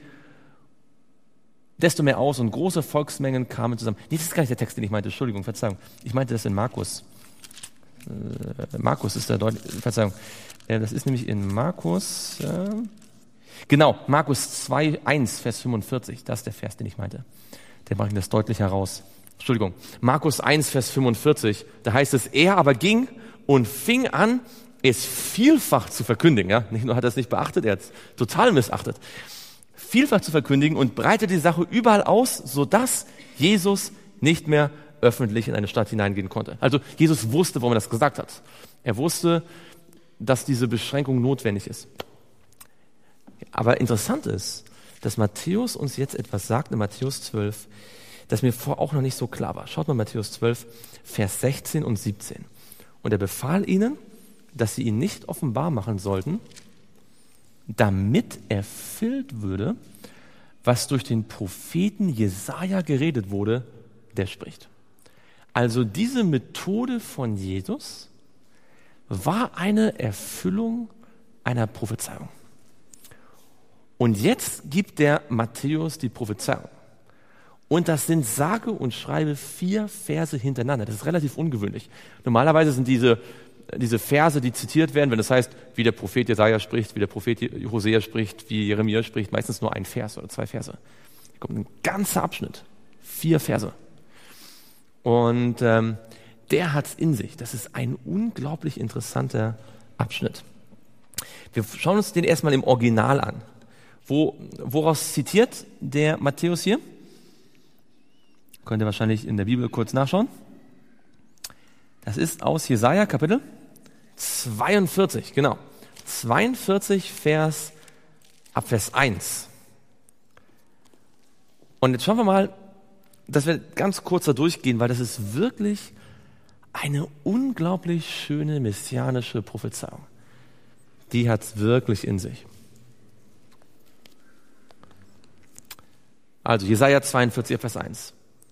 desto mehr aus und große Volksmengen kamen zusammen. Nee, das ist gar nicht der Text, den ich meinte. Entschuldigung, Verzeihung. Ich meinte das in Markus. Markus ist der Verzeihung. Das ist nämlich in Markus, genau, Markus 2, 1, Vers 45. Das ist der Vers, den ich meinte. Der macht das deutlich heraus. Entschuldigung. Markus 1, Vers 45. Da heißt es, er aber ging und fing an, es vielfach zu verkündigen. Ja? Nicht nur hat er es nicht beachtet, er hat es total missachtet. Vielfach zu verkündigen und breitete die Sache überall aus, sodass Jesus nicht mehr öffentlich in eine Stadt hineingehen konnte. Also Jesus wusste, warum er das gesagt hat. Er wusste, dass diese Beschränkung notwendig ist. Aber interessant ist, dass Matthäus uns jetzt etwas sagt in Matthäus 12, das mir vorher auch noch nicht so klar war. Schaut mal Matthäus 12, Vers 16 und 17. Und er befahl ihnen, dass sie ihn nicht offenbar machen sollten, damit erfüllt würde, was durch den Propheten Jesaja geredet wurde, der spricht. Also diese Methode von Jesus war eine Erfüllung einer Prophezeiung. Und jetzt gibt der Matthäus die Prophezeiung. Und das sind sage und schreibe 4 Verse hintereinander. Das ist relativ ungewöhnlich. Normalerweise sind diese Verse, die zitiert werden, wenn das heißt, wie der Prophet Jesaja spricht, wie der Prophet Hosea spricht, wie Jeremia spricht, meistens nur ein Vers oder 2 Verse. Hier kommt ein ganzer Abschnitt, 4 Verse. Und der hat es in sich. Das ist ein unglaublich interessanter Abschnitt. Wir schauen uns den erstmal im Original an. Woraus zitiert der Matthäus hier? Könnt ihr wahrscheinlich in der Bibel kurz nachschauen. Das ist aus Jesaja, Kapitel 42, genau. 42, ab Vers 1. Und jetzt schauen wir mal, dass wir ganz kurz da durchgehen, weil das ist wirklich eine unglaublich schöne messianische Prophezeiung. Die hat es wirklich in sich. Also Jesaja 42, Vers 1.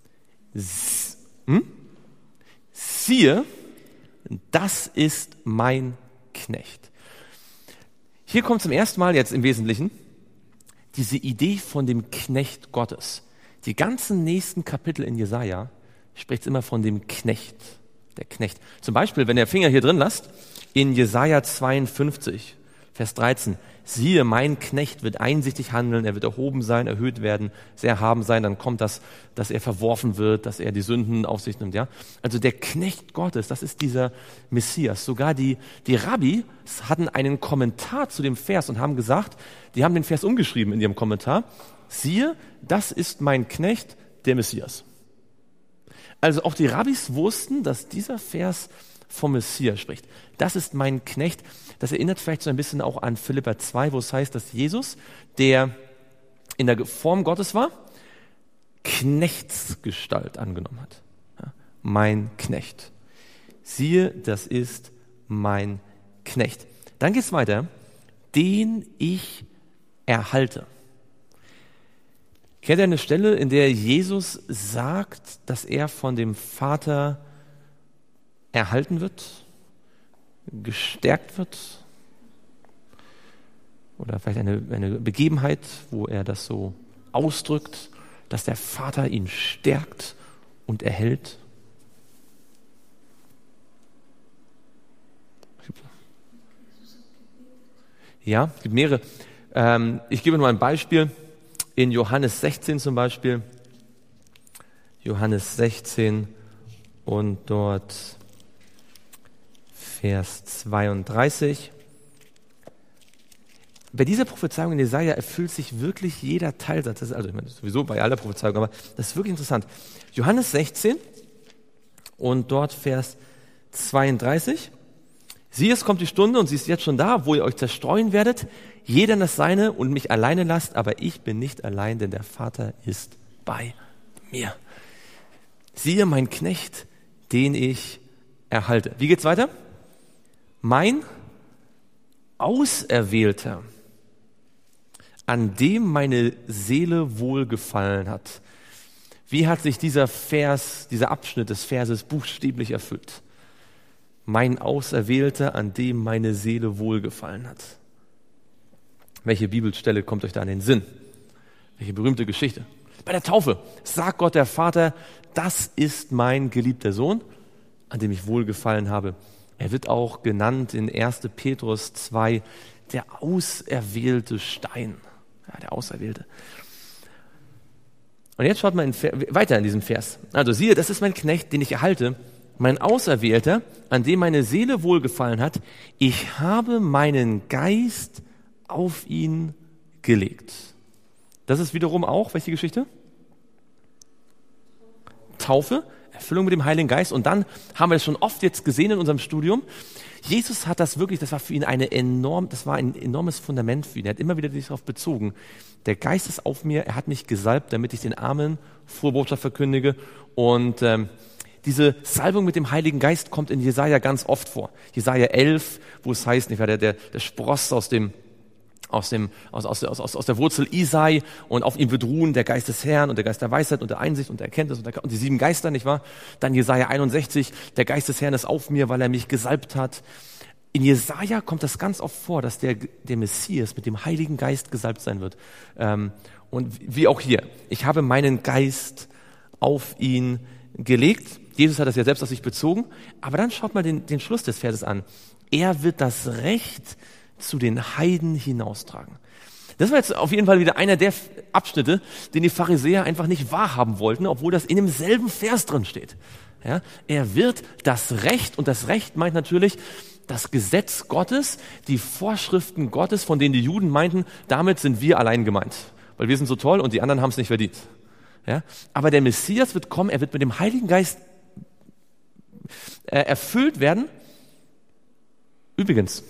Siehe, das ist mein Knecht. Hier kommt zum ersten Mal jetzt im Wesentlichen diese Idee von dem Knecht Gottes. Die ganzen nächsten Kapitel in Jesaja spricht immer von dem Knecht, der Knecht. Zum Beispiel, wenn ihr Finger hier drin lasst, in Jesaja 52, Vers 13, siehe, mein Knecht wird einsichtig handeln, er wird erhoben sein, erhöht werden, sehr erhaben sein, dann kommt das, dass er verworfen wird, dass er die Sünden auf sich nimmt. Ja? Also der Knecht Gottes, das ist dieser Messias. Sogar die Rabbis hatten einen Kommentar zu dem Vers und haben gesagt, die haben den Vers umgeschrieben in ihrem Kommentar, siehe, das ist mein Knecht, der Messias. Also auch die Rabbis wussten, dass dieser Vers vom Messias spricht. Das ist mein Knecht. Das erinnert vielleicht so ein bisschen auch an Philipper 2, wo es heißt, dass Jesus, der in der Form Gottes war, Knechtsgestalt angenommen hat. Ja, mein Knecht. Siehe, das ist mein Knecht. Dann geht es weiter. Den ich erhalte. Kennt ihr eine Stelle, in der Jesus sagt, dass er von dem Vater erhalten wird, gestärkt wird? Oder vielleicht eine Begebenheit, wo er das so ausdrückt, dass der Vater ihn stärkt und erhält? Ja, es gibt mehrere. Ich gebe nur ein Beispiel. In Johannes 16 zum Beispiel. Johannes 16 und dort Vers 32. Bei dieser Prophezeiung in Jesaja erfüllt sich wirklich jeder Teilsatz. Das ist also, ich meine, sowieso bei aller Prophezeiung, aber das ist wirklich interessant. Johannes 16 und dort Vers 32. Siehe, es kommt die Stunde und sie ist jetzt schon da, wo ihr euch zerstreuen werdet, jeder das Seine und mich alleine lasst, aber ich bin nicht allein, denn der Vater ist bei mir. Siehe, mein Knecht, den ich erhalte. Wie geht's weiter? Mein Auserwählter, an dem meine Seele wohlgefallen hat. Wie hat sich dieser Vers, dieser Abschnitt des Verses buchstäblich erfüllt? mein Auserwählter, an dem meine Seele wohlgefallen hat. Welche Bibelstelle kommt euch da in den Sinn? Welche berühmte Geschichte? Bei der Taufe sagt Gott der Vater, das ist mein geliebter Sohn, an dem ich wohlgefallen habe. Er wird auch genannt in 1. Petrus 2, der auserwählte Stein. Ja, der Auserwählte. Und jetzt schaut mal weiter in diesem Vers. Also siehe, das ist mein Knecht, den ich erhalte, mein Auserwählter, an dem meine Seele wohlgefallen hat. Ich habe meinen Geist auf ihn gelegt. Das ist wiederum auch, welche Geschichte? Taufe, Erfüllung mit dem Heiligen Geist. Und dann haben wir es schon oft jetzt gesehen in unserem Studium. Jesus hat das wirklich, das war für ihn ein enormes Fundament für ihn. Er hat immer wieder sich darauf bezogen. Der Geist ist auf mir, er hat mich gesalbt, damit ich den Armen frohe Botschaft verkündige. Und diese Salbung mit dem Heiligen Geist kommt in Jesaja ganz oft vor. Jesaja 11, wo es heißt, der Spross aus der Wurzel Isai und auf ihm wird ruhen der Geist des Herrn und der Geist der Weisheit und der Einsicht und der Erkenntnis und die 7 Geister, nicht wahr? Dann Jesaja 61, der Geist des Herrn ist auf mir, weil er mich gesalbt hat. In Jesaja kommt das ganz oft vor, dass der Messias mit dem Heiligen Geist gesalbt sein wird. Und wie auch hier, ich habe meinen Geist auf ihn gelegt. Jesus hat das ja selbst auf sich bezogen. Aber dann schaut mal den Schluss des Verses an. Er wird das Recht zu den Heiden hinaustragen. Das war jetzt auf jeden Fall wieder einer der Abschnitte, den die Pharisäer einfach nicht wahrhaben wollten, obwohl das in demselben Vers drin steht. Ja, er wird das Recht, und das Recht meint natürlich das Gesetz Gottes, die Vorschriften Gottes, von denen die Juden meinten, damit sind wir allein gemeint, weil wir sind so toll und die anderen haben es nicht verdient. Ja, aber der Messias wird kommen, er wird mit dem Heiligen Geist erfüllt werden. Übrigens,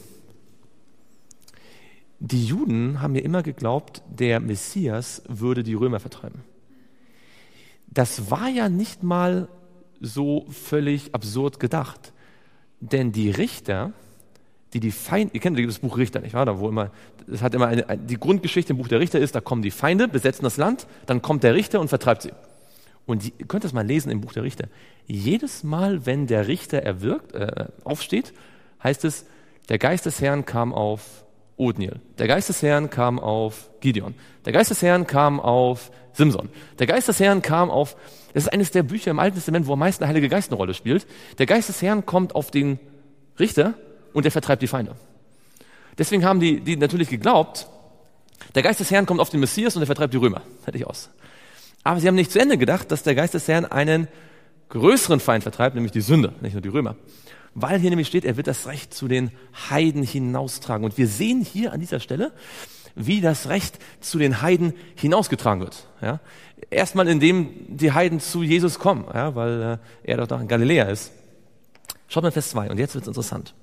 die Juden haben mir immer geglaubt, der Messias würde die Römer vertreiben. Das war ja nicht mal so völlig absurd gedacht. Denn die Richter, die Feinde, ihr kennt das Buch Richter, nicht wahr? Da wo immer, es hat immer die Grundgeschichte im Buch der Richter ist, da kommen die Feinde, besetzen das Land, dann kommt der Richter und vertreibt sie. Und ihr könnt das mal lesen im Buch der Richter. Jedes Mal, wenn der Richter aufsteht, heißt es, der Geist des Herrn kam auf Othniel. Der Geist des Herrn kam auf Gideon. Der Geist des Herrn kam auf Simson. Der Geist des Herrn kam auf, das ist eines der Bücher im Alten Testament, wo am meisten der Heilige Geist eine Rolle spielt. Der Geist des Herrn kommt auf den Richter und der vertreibt die Feinde. Deswegen haben die natürlich geglaubt, der Geist des Herrn kommt auf den Messias und der vertreibt die Römer. Fertig aus. Aber sie haben nicht zu Ende gedacht, dass der Geist des Herrn einen größeren Feind vertreibt, nämlich die Sünde, nicht nur die Römer. Weil hier nämlich steht, er wird das Recht zu den Heiden hinaustragen. Und wir sehen hier an dieser Stelle, wie das Recht zu den Heiden hinausgetragen wird. Ja? Erstmal, indem die Heiden zu Jesus kommen, ja? Weil er doch in Galiläa ist. Schaut mal Vers 2, und jetzt wird es interessant.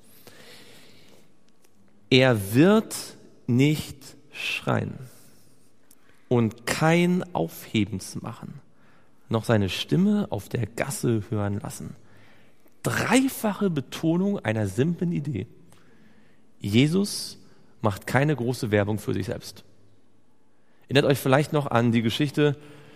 Er wird nicht schreien und kein Aufhebens machen, noch seine Stimme auf der Gasse hören lassen. Dreifache Betonung einer simplen Idee. Jesus macht keine große Werbung für sich selbst. Erinnert euch vielleicht noch an die Geschichte,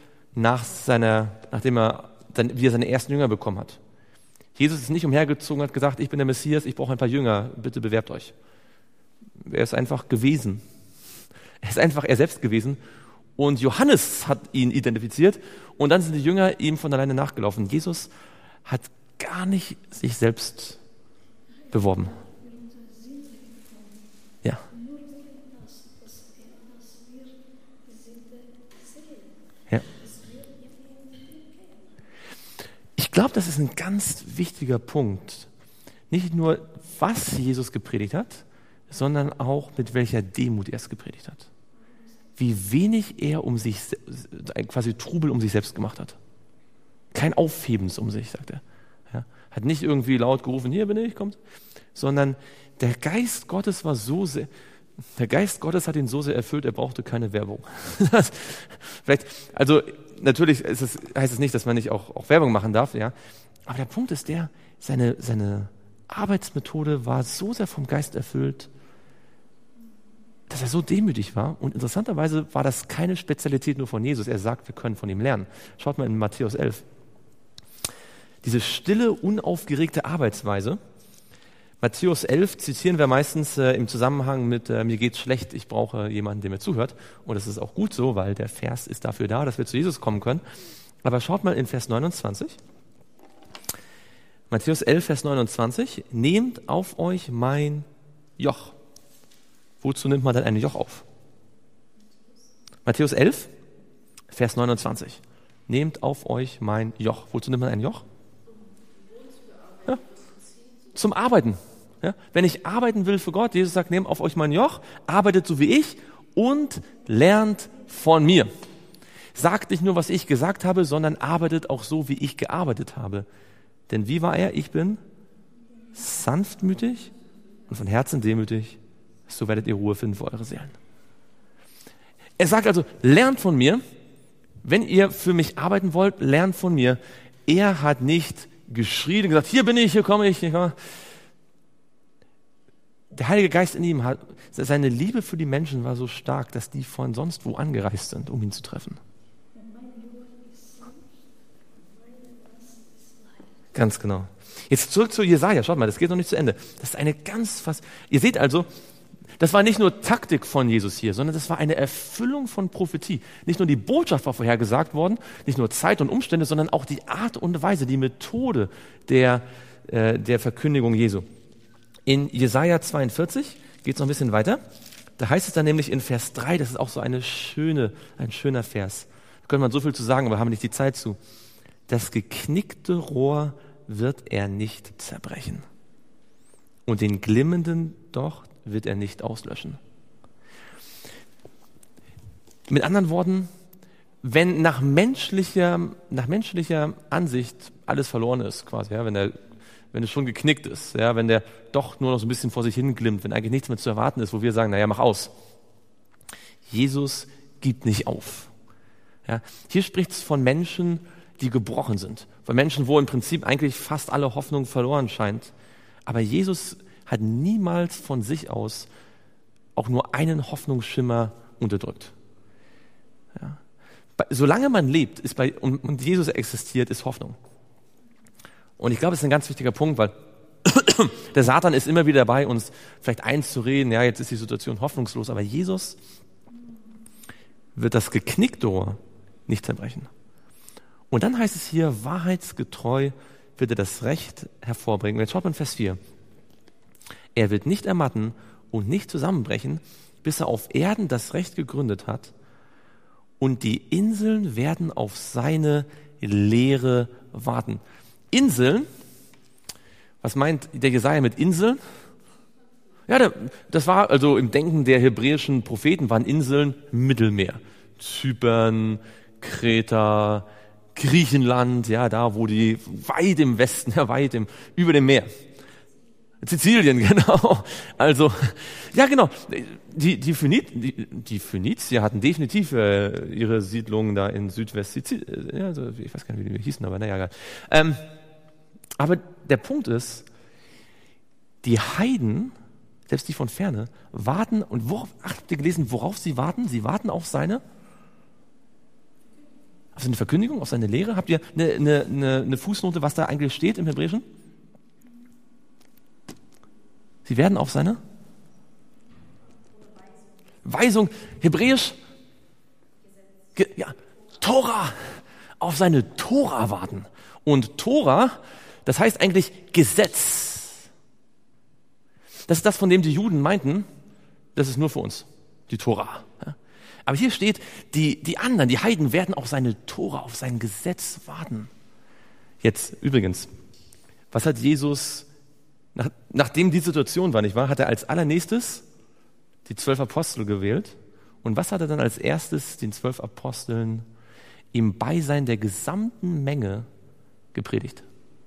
wie er seine ersten Jünger bekommen hat. Jesus ist nicht umhergezogen und hat gesagt, ich bin der Messias, ich brauche ein paar Jünger, bitte bewerbt euch. Er ist einfach gewesen. Er ist einfach er selbst gewesen. Und Johannes hat ihn identifiziert und dann sind die Jünger ihm von alleine nachgelaufen. Jesus hat gar nicht sich selbst beworben. Ja. Ja. Ich glaube, das ist ein ganz wichtiger Punkt. Nicht nur, was Jesus gepredigt hat, sondern auch mit welcher Demut er es gepredigt hat. Wie wenig er quasi Trubel um sich selbst gemacht hat. Kein Aufhebens um sich, sagt er. Ja, hat nicht irgendwie laut gerufen, hier bin ich, kommt, sondern der Geist Gottes hat ihn so sehr erfüllt, er brauchte keine Werbung. Natürlich heißt es nicht, dass man nicht auch Werbung machen darf, ja. Aber der Punkt ist seine Arbeitsmethode war so sehr vom Geist erfüllt, dass er so demütig war. Und interessanterweise war das keine Spezialität nur von Jesus. Er sagt, wir können von ihm lernen. Schaut mal in Matthäus 11. Diese stille, unaufgeregte Arbeitsweise Matthäus 11 zitieren wir meistens im Zusammenhang mit mir geht's schlecht, ich brauche jemanden, der mir zuhört. Und das ist auch gut so, weil der Vers ist dafür da, dass wir zu Jesus kommen können. Aber schaut mal in Vers 29. Matthäus 11, Vers 29. Nehmt auf euch mein Joch. Wozu nimmt man denn ein Joch auf? Matthäus 11, Vers 29. Nehmt auf euch mein Joch. Wozu nimmt man ein Joch? Ja. Zum Arbeiten. Ja. Wenn ich arbeiten will für Gott, Jesus sagt, nehmt auf euch mein Joch, arbeitet so wie ich und lernt von mir. Sagt nicht nur, was ich gesagt habe, sondern arbeitet auch so, wie ich gearbeitet habe. Denn wie war er? Ich bin sanftmütig und von Herzen demütig, so werdet ihr Ruhe finden für eure Seelen. Er sagt also, lernt von mir. Wenn ihr für mich arbeiten wollt, lernt von mir. Er hat nicht geschrien und gesagt, hier bin ich, hier komme ich. Der Heilige Geist in ihm hat, seine Liebe für die Menschen war so stark, dass die von sonst wo angereist sind, um ihn zu treffen. Ganz genau. Jetzt zurück zu Jesaja. Schaut mal, das geht noch nicht zu Ende. Das ist eine ihr seht also, das war nicht nur Taktik von Jesus hier, sondern das war eine Erfüllung von Prophetie. Nicht nur die Botschaft war vorhergesagt worden, nicht nur Zeit und Umstände, sondern auch die Art und Weise, die Methode der Verkündigung Jesu. In Jesaja 42 geht es noch ein bisschen weiter. Da heißt es dann nämlich in Vers 3, das ist auch so ein schöner Vers. Da könnte man so viel zu sagen, aber haben nicht die Zeit zu. Das geknickte Rohr wird er nicht zerbrechen. Und den glimmenden Docht wird er nicht auslöschen. Mit anderen Worten, wenn nach menschlicher Ansicht alles verloren ist, quasi, ja, wenn es schon geknickt ist, ja, wenn der doch nur noch so ein bisschen vor sich hin glimmt, wenn eigentlich nichts mehr zu erwarten ist, wo wir sagen, naja, mach aus. Jesus gibt nicht auf. Ja, hier spricht es von Menschen, die gebrochen sind. Von Menschen, wo im Prinzip eigentlich fast alle Hoffnung verloren scheint. Aber Jesus hat niemals von sich aus auch nur einen Hoffnungsschimmer unterdrückt. Ja. Solange man lebt und Jesus existiert, ist Hoffnung. Und ich glaube, das ist ein ganz wichtiger Punkt, weil der Satan ist immer wieder dabei, uns vielleicht einzureden, ja, jetzt ist die Situation hoffnungslos, aber Jesus wird das geknickte Rohr nicht zerbrechen. Und dann heißt es hier, wahrheitsgetreu wird er das Recht hervorbringen. Und jetzt schaut man Vers 4. Er wird nicht ermatten und nicht zusammenbrechen, bis er auf Erden das Recht gegründet hat. Und die Inseln werden auf seine Lehre warten. Inseln, was meint der Jesaja mit Inseln? Ja, das war also im Denken der hebräischen Propheten, waren Inseln Mittelmeer. Zypern, Kreta, Griechenland, ja, da wo die weit im Westen, ja, über dem Meer. Sizilien, genau. Also, ja, genau. Die Phönizier hatten definitiv ihre Siedlungen da in Südwest-Sizilien. Ja, also, ich weiß gar nicht, wie die hießen, aber naja, egal. Aber der Punkt ist, die Heiden, selbst die von Ferne, warten, und habt ihr gelesen, worauf sie warten? Sie warten auf seine Verkündigung, auf seine Lehre. Habt ihr eine Fußnote, was da eigentlich steht im Hebräischen? Sie werden auf seine Weisung, Hebräisch, Tora, auf seine Tora warten. Und Tora, das heißt eigentlich Gesetz. Das ist das, von dem die Juden meinten, das ist nur für uns, die Tora. Aber hier steht, die anderen, die Heiden werden auf seine Tora, auf sein Gesetz warten. Jetzt übrigens, was hat Jesus, nachdem die Situation war, nicht wahr, hat er als allernächstes die 12 Apostel gewählt. Und was hat er dann als erstes den 12 Aposteln im Beisein der gesamten Menge gepredigt?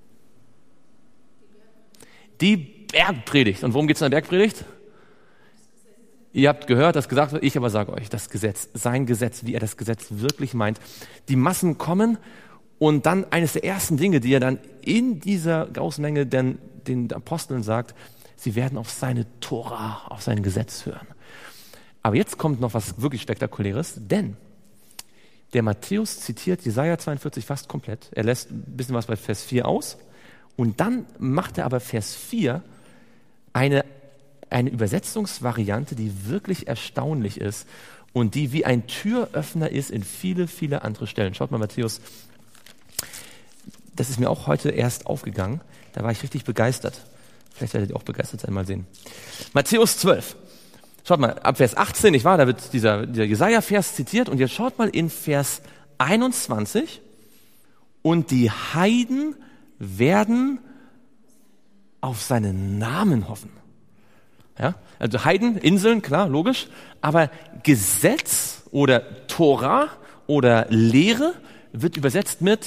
Die Bergpredigt. Und worum geht es in der Bergpredigt? Ihr habt gehört, dass gesagt wird, ich aber sage euch, das Gesetz, sein Gesetz, wie er das Gesetz wirklich meint. Die Massen kommen und dann eines der ersten Dinge, die er dann in dieser Großmenge den Aposteln sagt, sie werden auf seine Tora, auf sein Gesetz hören. Aber jetzt kommt noch was wirklich Spektakuläres, denn der Matthäus zitiert Jesaja 42 fast komplett. Er lässt ein bisschen was bei Vers 4 aus und dann macht er aber Vers 4 eine Übersetzungsvariante, die wirklich erstaunlich ist und die wie ein Türöffner ist in viele, viele andere Stellen. Schaut mal, Matthäus, das ist mir auch heute erst aufgegangen, da war ich richtig begeistert. Vielleicht werdet ihr auch begeistert sein, mal sehen. Matthäus 12. Schaut mal, ab Vers 18, nicht wahr, da wird dieser Jesaja-Vers zitiert und jetzt schaut mal in Vers 21, und die Heiden werden auf seinen Namen hoffen. Ja, also Heiden, Inseln, klar, logisch, aber Gesetz oder Tora oder Lehre wird übersetzt mit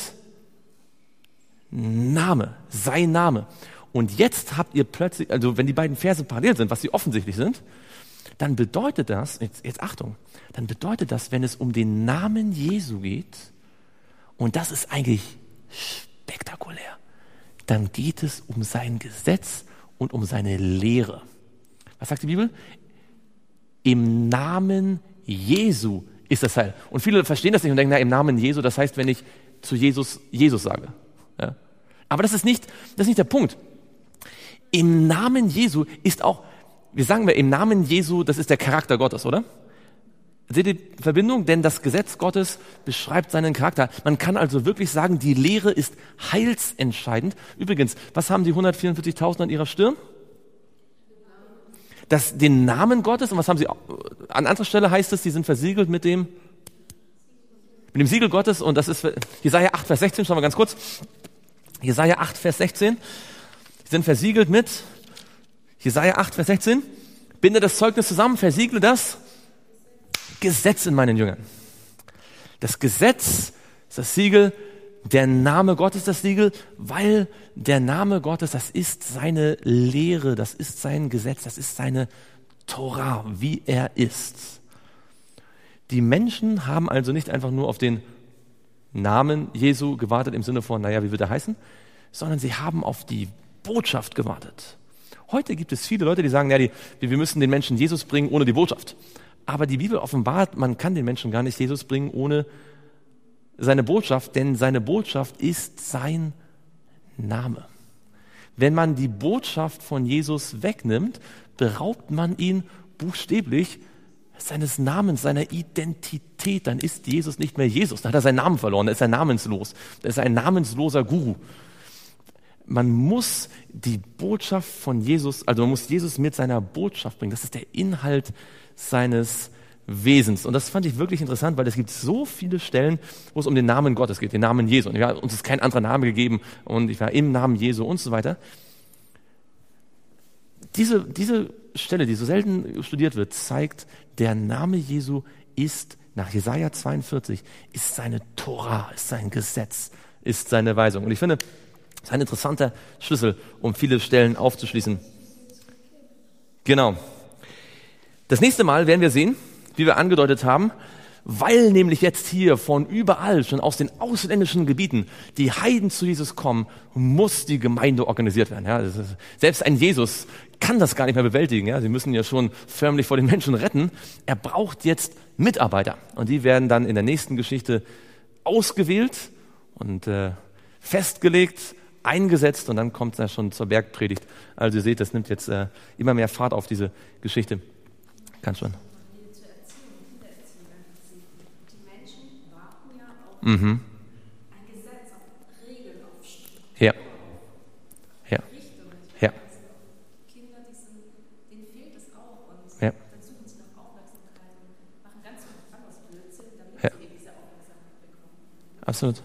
Name, sein Name. Und jetzt habt ihr plötzlich, also wenn die beiden Verse parallel sind, was sie offensichtlich sind, dann bedeutet das, jetzt Achtung, dann bedeutet das, wenn es um den Namen Jesu geht, und das ist eigentlich spektakulär, dann geht es um sein Gesetz und um seine Lehre. Was sagt die Bibel? Im Namen Jesu ist das Heil. Und viele verstehen das nicht und denken, im Namen Jesu, das heißt, wenn ich zu Jesus sage. Ja? Aber das ist nicht der Punkt. Im Namen Jesu ist auch, im Namen Jesu, das ist der Charakter Gottes, oder? Seht ihr die Verbindung? Denn das Gesetz Gottes beschreibt seinen Charakter. Man kann also wirklich sagen, die Lehre ist heilsentscheidend. Übrigens, was haben die 144.000 an ihrer Stirn? Den Namen Gottes. Und was haben sie? An anderer Stelle heißt es, die sind versiegelt mit dem Siegel Gottes. Und das ist Jesaja 8, Vers 16. Schauen wir ganz kurz. Jesaja 8, Vers 16. Sie sind versiegelt mit Jesaja 8, Vers 16. Binde das Zeugnis zusammen, versiegle das Gesetz in meinen Jüngern. Das Gesetz ist das Siegel, der Name Gottes das Siegel, weil der Name Gottes, das ist seine Lehre, das ist sein Gesetz, das ist seine Tora, wie er ist. Die Menschen haben also nicht einfach nur auf den Namen Jesu gewartet im Sinne von, wie wird er heißen, sondern sie haben auf die Botschaft gewartet. Heute gibt es viele Leute, die sagen, wir müssen den Menschen Jesus bringen ohne die Botschaft. Aber die Bibel offenbart, man kann den Menschen gar nicht Jesus bringen ohne seine Botschaft, denn seine Botschaft ist sein Name. Wenn man die Botschaft von Jesus wegnimmt, beraubt man ihn buchstäblich seines Namens, seiner Identität. Dann ist Jesus nicht mehr Jesus, dann hat er seinen Namen verloren, dann ist er namenslos, dann ist er ein namensloser Guru. Man muss die Botschaft von Jesus, also man muss Jesus mit seiner Botschaft bringen. Das ist der Inhalt seines Wesens. Und das fand ich wirklich interessant, weil es gibt so viele Stellen, wo es um den Namen Gottes geht, den Namen Jesu. Und uns ist kein anderer Name gegeben und ich war im Namen Jesu und so weiter. Diese Stelle, die so selten studiert wird, zeigt, der Name Jesu ist nach Jesaja 42, ist seine Tora, ist sein Gesetz, ist seine Weisung. Und ich finde, das ist ein interessanter Schlüssel, um viele Stellen aufzuschließen. Genau. Das nächste Mal werden wir sehen, wie wir angedeutet haben, weil nämlich jetzt hier von überall, schon aus den ausländischen Gebieten, die Heiden zu Jesus kommen, muss die Gemeinde organisiert werden. Ja, selbst ein Jesus kann das gar nicht mehr bewältigen. Ja, sie müssen ja schon förmlich vor den Menschen retten. Er braucht jetzt Mitarbeiter. Und die werden dann in der nächsten Geschichte ausgewählt und festgelegt, eingesetzt. Und dann kommt es ja schon zur Bergpredigt. Also ihr seht, das nimmt jetzt immer mehr Fahrt auf, diese Geschichte. Kann schon. Mhm. Ein Gesetz auf Regeln, auf Struktur, ja. Richtung. Ja. Kinder, denen fehlt es auch und Ja. dann suchen sie nach Aufmerksamkeit und machen ganz viel anderes Blödsinn, damit Ja. sie eben diese Aufmerksamkeit bekommen. Absolut.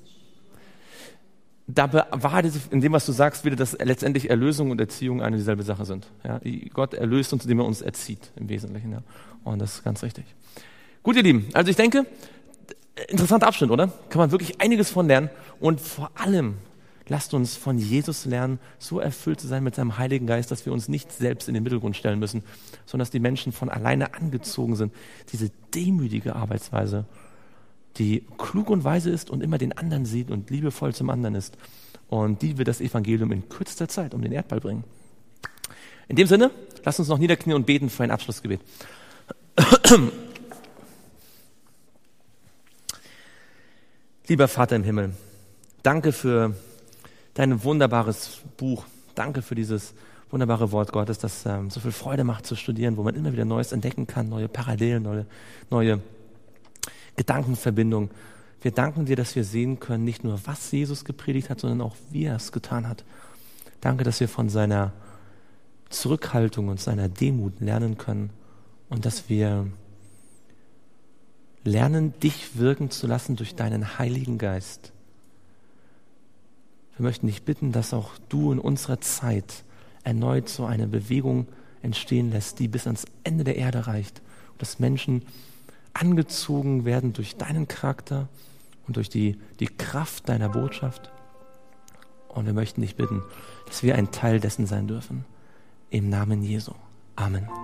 Da bewahrte sich in dem, was du sagst, wieder, dass letztendlich Erlösung und Erziehung eine dieselbe Sache sind. Ja? Gott erlöst uns, indem er uns erzieht, im Wesentlichen. Ja? Und das ist ganz richtig. Gut, ihr Lieben, also ich denke, interessanter Abschnitt, oder? Kann man wirklich einiges von lernen. Und vor allem, lasst uns von Jesus lernen, so erfüllt zu sein mit seinem Heiligen Geist, dass wir uns nicht selbst in den Mittelgrund stellen müssen, sondern dass die Menschen von alleine angezogen sind. Diese demütige Arbeitsweise, die klug und weise ist und immer den anderen sieht und liebevoll zum anderen ist. Und die wird das Evangelium in kürzester Zeit um den Erdball bringen. In dem Sinne, lasst uns noch niederknien und beten für ein Abschlussgebet. Lieber Vater im Himmel, danke für dein wunderbares Buch. Danke für dieses wunderbare Wort Gottes, das so viel Freude macht zu studieren, wo man immer wieder Neues entdecken kann, neue Parallelen, neue Gedankenverbindungen. Wir danken dir, dass wir sehen können, nicht nur, was Jesus gepredigt hat, sondern auch, wie er es getan hat. Danke, dass wir von seiner Zurückhaltung und seiner Demut lernen können und dass wir lernen, dich wirken zu lassen durch deinen Heiligen Geist. Wir möchten dich bitten, dass auch du in unserer Zeit erneut so eine Bewegung entstehen lässt, die bis ans Ende der Erde reicht. Und dass Menschen angezogen werden durch deinen Charakter und durch die Kraft deiner Botschaft. Und wir möchten dich bitten, dass wir ein Teil dessen sein dürfen. Im Namen Jesu. Amen.